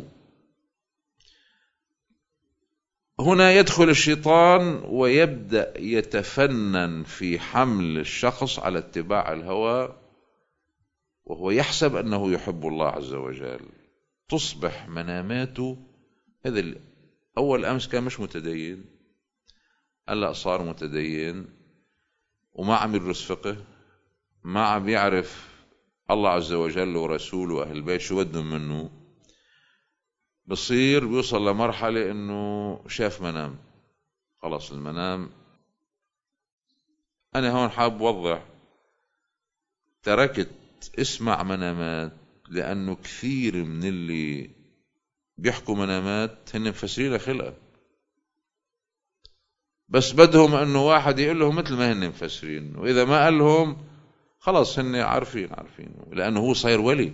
هنا يدخل الشيطان ويبدأ يتفنن في حمل الشخص على اتباع الهوى، وهو يحسب أنه يحب الله عز وجل. تصبح مناماته، هذا أول أمس كان مش متدين، هلأ صار متدين وما عم يدرس فقه، ما عم يعرف الله عز وجل ورسوله وأهل البيت شو بدهم منه. بصير بيوصل لمرحلة إنه شاف منام، خلاص المنام. أنا هون حاب أوضح، تركت اسمع منامات، لأنه كثير من اللي بيحكوا منامات هن مفسرين خلقة، بس بدهم أنه واحد يقول لهم مثل ما هن مفسرين، وإذا ما قال لهم خلاص هن عارفين عارفين لأنه هو صاير ولي.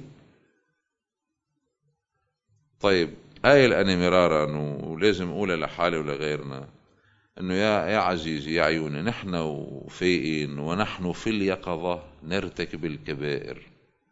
طيب آية الأنا مرارا ولازم أقولها لحالي ولغيرنا، أنه يا يا عزيزي يا عيوني، نحن وفائين ونحن في اليقظة نرتكب الكبائر.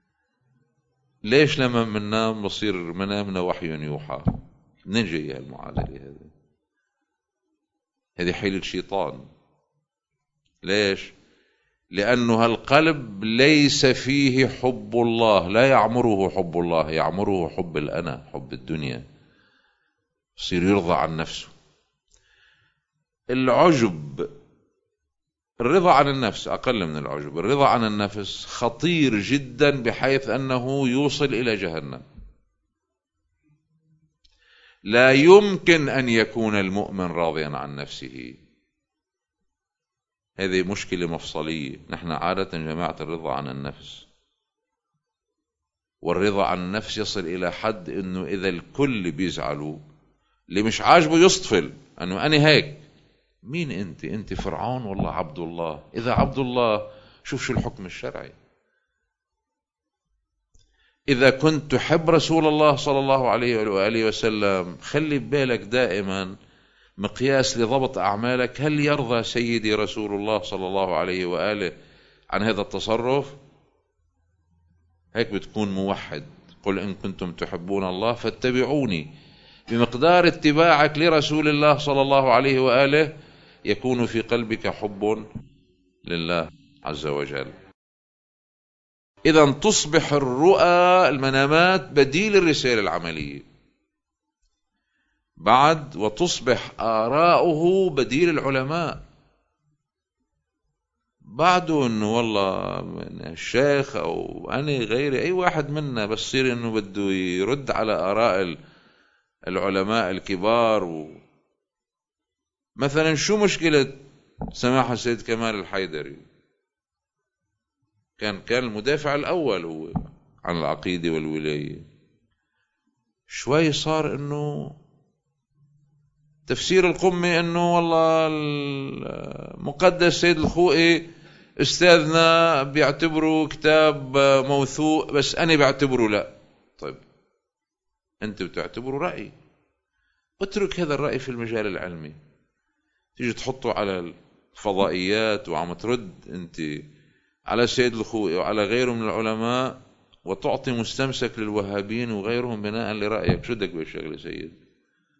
ليش لما مننام بصير منامنا وحي يوحى؟ منين جاي هالمعادلة هذه؟ هذه حيلة الشيطان. ليش؟ لأنه هالقلب ليس فيه حب الله، لا يعمره حب الله، يعمره حب الأنا، حب الدنيا، يصير يرضى عن نفسه. العجب، الرضا عن النفس أقل من العجب. الرضا عن النفس خطير جدا بحيث أنه يوصل إلى جهنم. لا يمكن أن يكون المؤمن راضيا عن نفسه، هذه مشكلة مفصلية. نحن عادة جماعة الرضا عن النفس، والرضا عن النفس يصل إلى حد أنه إذا الكل بيزعلوا، اللي مش عاجبه يصطفل أنه أنا هيك. مين أنت؟ أنت فرعون والله عبد الله؟ إذا عبد الله شوف شو الحكم الشرعي. إذا كنت تحب رسول الله صلى الله عليه وآله وسلم، خلي ببالك دائما مقياس لضبط أعمالك، هل يرضى سيدي رسول الله صلى الله عليه وآله عن هذا التصرف؟ هيك بتكون موحد. قل إن كنتم تحبون الله فاتبعوني. بمقدار اتباعك لرسول الله صلى الله عليه وآله يكون في قلبك حب لله عز وجل. إذا تصبح الرؤى المنامات بديل الرسالة العملية بعد، وتصبح آراؤه بديل العلماء بعده. إنه والله الشيخ أو أنا غيري أي واحد منا بس يصير إنه بده يرد على آراء العلماء الكبار. و... مثلا شو مشكلة سماحة السيد كمال الحيدري؟ كان كان المدافع الأول هو عن العقيدة والولاية. شوي صار إنه تفسير القمة إنه والله المقدس سيد الخوئي أستاذنا بيعتبروا كتاب موثوق بس أنا بعتبره لا. طيب أنت بتعتبره رأي، اترك هذا الرأي في المجال العلمي. تيجي تحطه على الفضائيات وعم ترد أنت على سيد الخوئي وعلى غيره من العلماء وتعطي مستمسك للوهابين وغيرهم بناء لرأيك. شو بدك بالشغلة سيد؟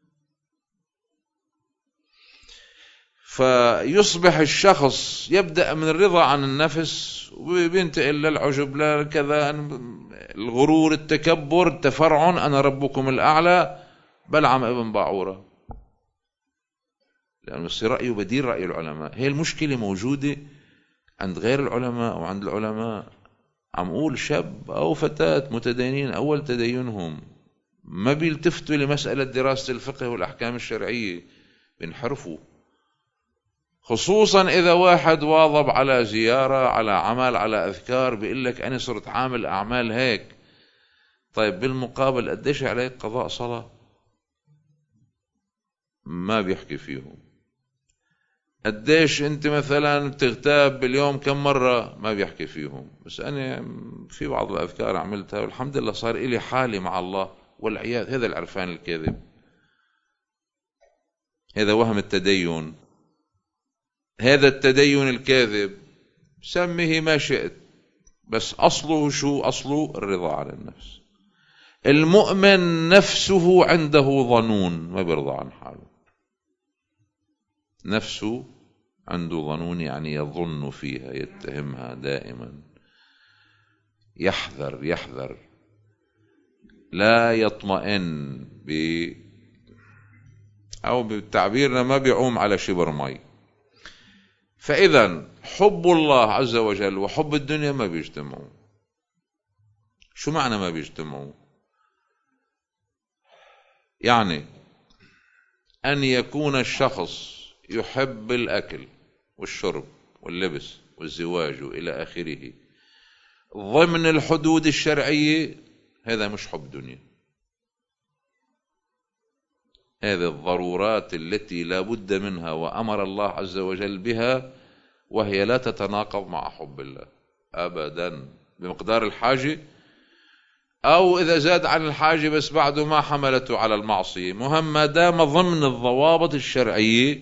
فيصبح الشخص يبدأ من الرضا عن النفس وبينتقل للعجب لكذا، الغرور، التكبر، التفرعن، أنا ربكم الأعلى، بلعم ابن باعورة، لأنه يصير رأيه بديل رأي العلماء. هي المشكلة موجودة عند غير العلماء وعند العلماء. عم أقول شاب أو فتاة متدينين أول تدينهم ما بيلتفتوا لمسألة دراسة الفقه والأحكام الشرعية، بينحرفوا. خصوصا إذا واحد واظب على زيارة، على عمل، على أذكار، بيقول لك أنا صرت عامل أعمال هيك. طيب بالمقابل قديش عليك قضاء صلاة؟ ما بيحكي فيهم. قديش أنت مثلا بتغتاب باليوم كم مرة؟ ما بيحكي فيهم. بس أنا في بعض الأذكار عملتها والحمد لله صار إلي حالي مع الله والعياذ. هذا العرفان الكاذب، هذا وهم التدين، هذا التدين الكاذب، سميه ما شئت، بس أصله شو؟ أصله الرضا على النفس. المؤمن نفسه عنده ظنون، ما بيرضى عن حاله. نفسه عنده ظنون يعني يظن فيها، يتهمها دائما، يحذر يحذر، لا يطمئن ب أو بتعبيرنا ما بيعوم على شبر مي. فإذا حب الله عز وجل وحب الدنيا ما بيجتمعوا. شو معنى ما بيجتمعوا؟ يعني أن يكون الشخص يحب الأكل والشرب واللبس والزواج إلى آخره ضمن الحدود الشرعية، هذا مش حب دنيا. هذه الضرورات التي لا بد منها وأمر الله عز وجل بها، وهي لا تتناقض مع حب الله أبدا بمقدار الحاجة، أو إذا زاد عن الحاجة بس بعده ما حملته على المعصية. مهم ما دام ضمن الضوابط الشرعية،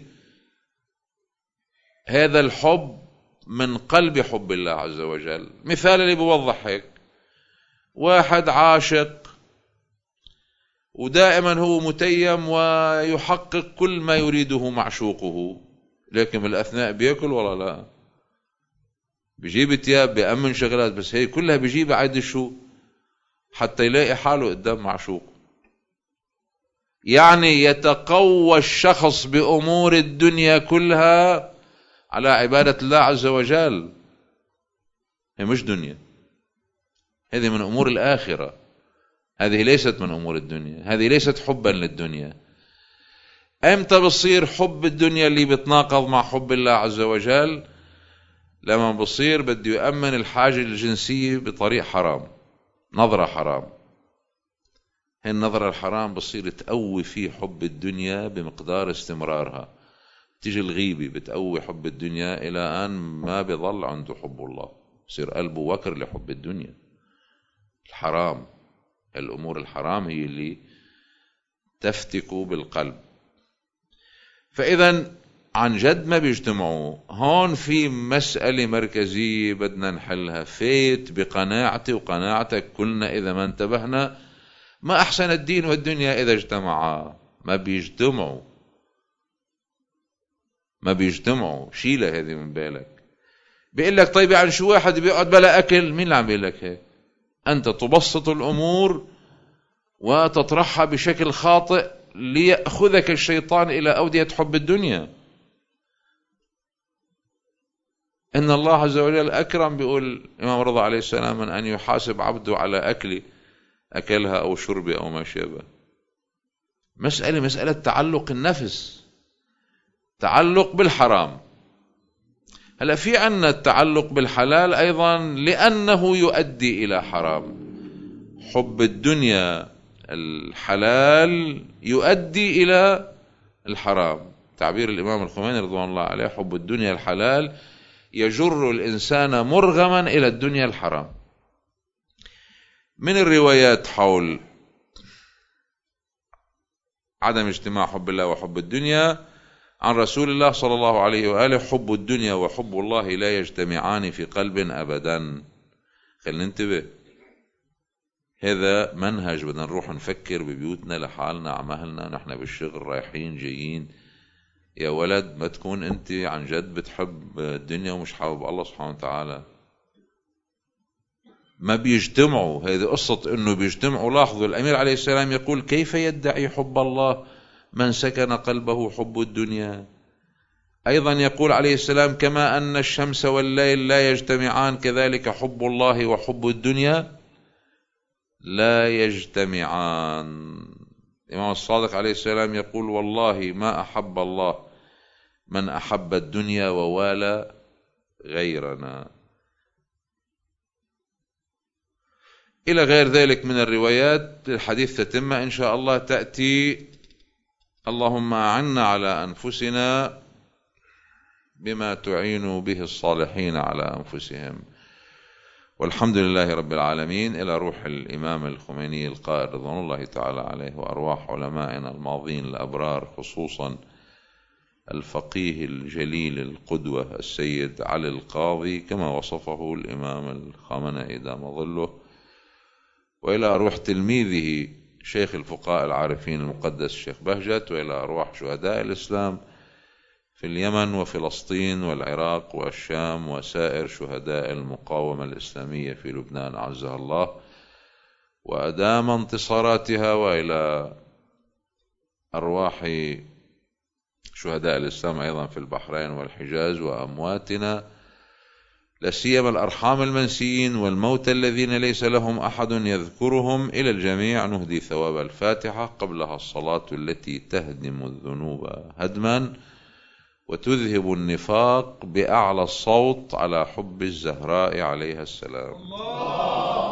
هذا الحب من قلب حب الله عز وجل. مثال اللي بوضح هيك، واحد عاشق ودائما هو متيم ويحقق كل ما يريده معشوقه، لكن بالأثناء بيأكل ولا لا؟ بيجيب تياب، بيأمن شغلات، بس هي كلها بيجيبها عاد شو؟ حتى يلاقي حاله قدام معشوق. يعني يتقوى الشخص بأمور الدنيا كلها على عبادة الله عز وجل. هي مش دنيا، هذه من أمور الآخرة، هذه ليست من أمور الدنيا، هذه ليست حبا للدنيا. أمتى بصير حب الدنيا اللي بتناقض مع حب الله عز وجل؟ لما بصير بده يأمن الحاجة الجنسية بطريق حرام، نظرة حرام. هي النظرة الحرام بصير تقوي فيه حب الدنيا بمقدار استمرارها. تيجي الغيبة بتقوي حب الدنيا إلى أن ما بيظل عنده حب الله، بصير قلبه وكر لحب الدنيا. الحرام، الأمور الحرام هي اللي تفتك بالقلب. فإذا عن جد ما بيجتمعوا. هون في مسألة مركزية بدنا نحلها. فيت بقناعتي وقناعتك كلنا إذا ما انتبهنا، ما أحسن الدين والدنيا إذا اجتمعا. ما بيجتمعوا، ما بيجتمعوا. شيلة هذه من بالك. بيقول لك طيب يعني شو واحد بيقعد بلا أكل؟ مين اللي عم بيقول لك هيك؟ أنت تبسط الأمور وتطرحها بشكل خاطئ ليأخذك الشيطان إلى أودية حب الدنيا. إن الله عز وجل أكرم، بيقول الإمام رضا عليه السلام، من أن يحاسب عبده على أكل أكلها أو شرب أو ما شابه. مسألة مسألة تعلق النفس، تعلق بالحرام. هلا في عنا التعلق بالحلال أيضا لأنه يؤدي إلى حرام. حب الدنيا الحلال يؤدي إلى الحرام. تعبير الإمام الخميني رضوان الله عليه: حب الدنيا الحلال يجر الإنسان مرغما إلى الدنيا الحرام. من الروايات حول عدم اجتماع حب الله وحب الدنيا عن رسول الله صلى الله عليه وآله: حب الدنيا وحب الله لا يجتمعان في قلب أبدا. خلينا ننتبه، هذا منهج بدنا نروح نفكر ببيوتنا لحالنا، عمهلنا، نحن بالشغل رايحين جايين. يا ولد، ما تكون انت عن جد بتحب الدنيا ومش حابب الله سبحانه وتعالى. ما بيجتمعوا، هذه قصة انه بيجتمعوا. لاحظوا الامير عليه السلام يقول: كيف يدعي حب الله من سكن قلبه حب الدنيا؟ ايضا يقول عليه السلام: كما ان الشمس والليل لا يجتمعان كذلك حب الله وحب الدنيا لا يجتمعان. الإمام الصادق عليه السلام يقول: والله ما أحب الله من أحب الدنيا ووالى غيرنا. إلى غير ذلك من الروايات. الحديث تتمة إن شاء الله تأتي: اللهم أعنا على أنفسنا بما تعين به الصالحين على أنفسهم. والحمد لله رب العالمين. إلى روح الإمام الخميني القائد رضوان الله تعالى عليه، وأرواح علمائنا الماضين الأبرار، خصوصا الفقيه الجليل القدوة السيد علي القاضي كما وصفه الإمام الخامنئي دام ظله، وإلى أرواح تلميذه شيخ الفقهاء العارفين المقدس الشيخ بهجت، وإلى أرواح شهداء الإسلام في اليمن وفلسطين والعراق والشام وسائر شهداء المقاومة الإسلامية في لبنان أعزها الله وأدام انتصاراتها، وإلى أرواح شهداء الإسلام أيضا في البحرين والحجاز وأمواتنا، لا سيما الأرحام المنسيين والموتى الذين ليس لهم أحد يذكرهم. إلى الجميع نهدي ثواب الفاتحة قبلها الصلاة التي تهدم الذنوب هدما وتذهب النفاق بأعلى الصوت على حب الزهراء عليها السلام. الله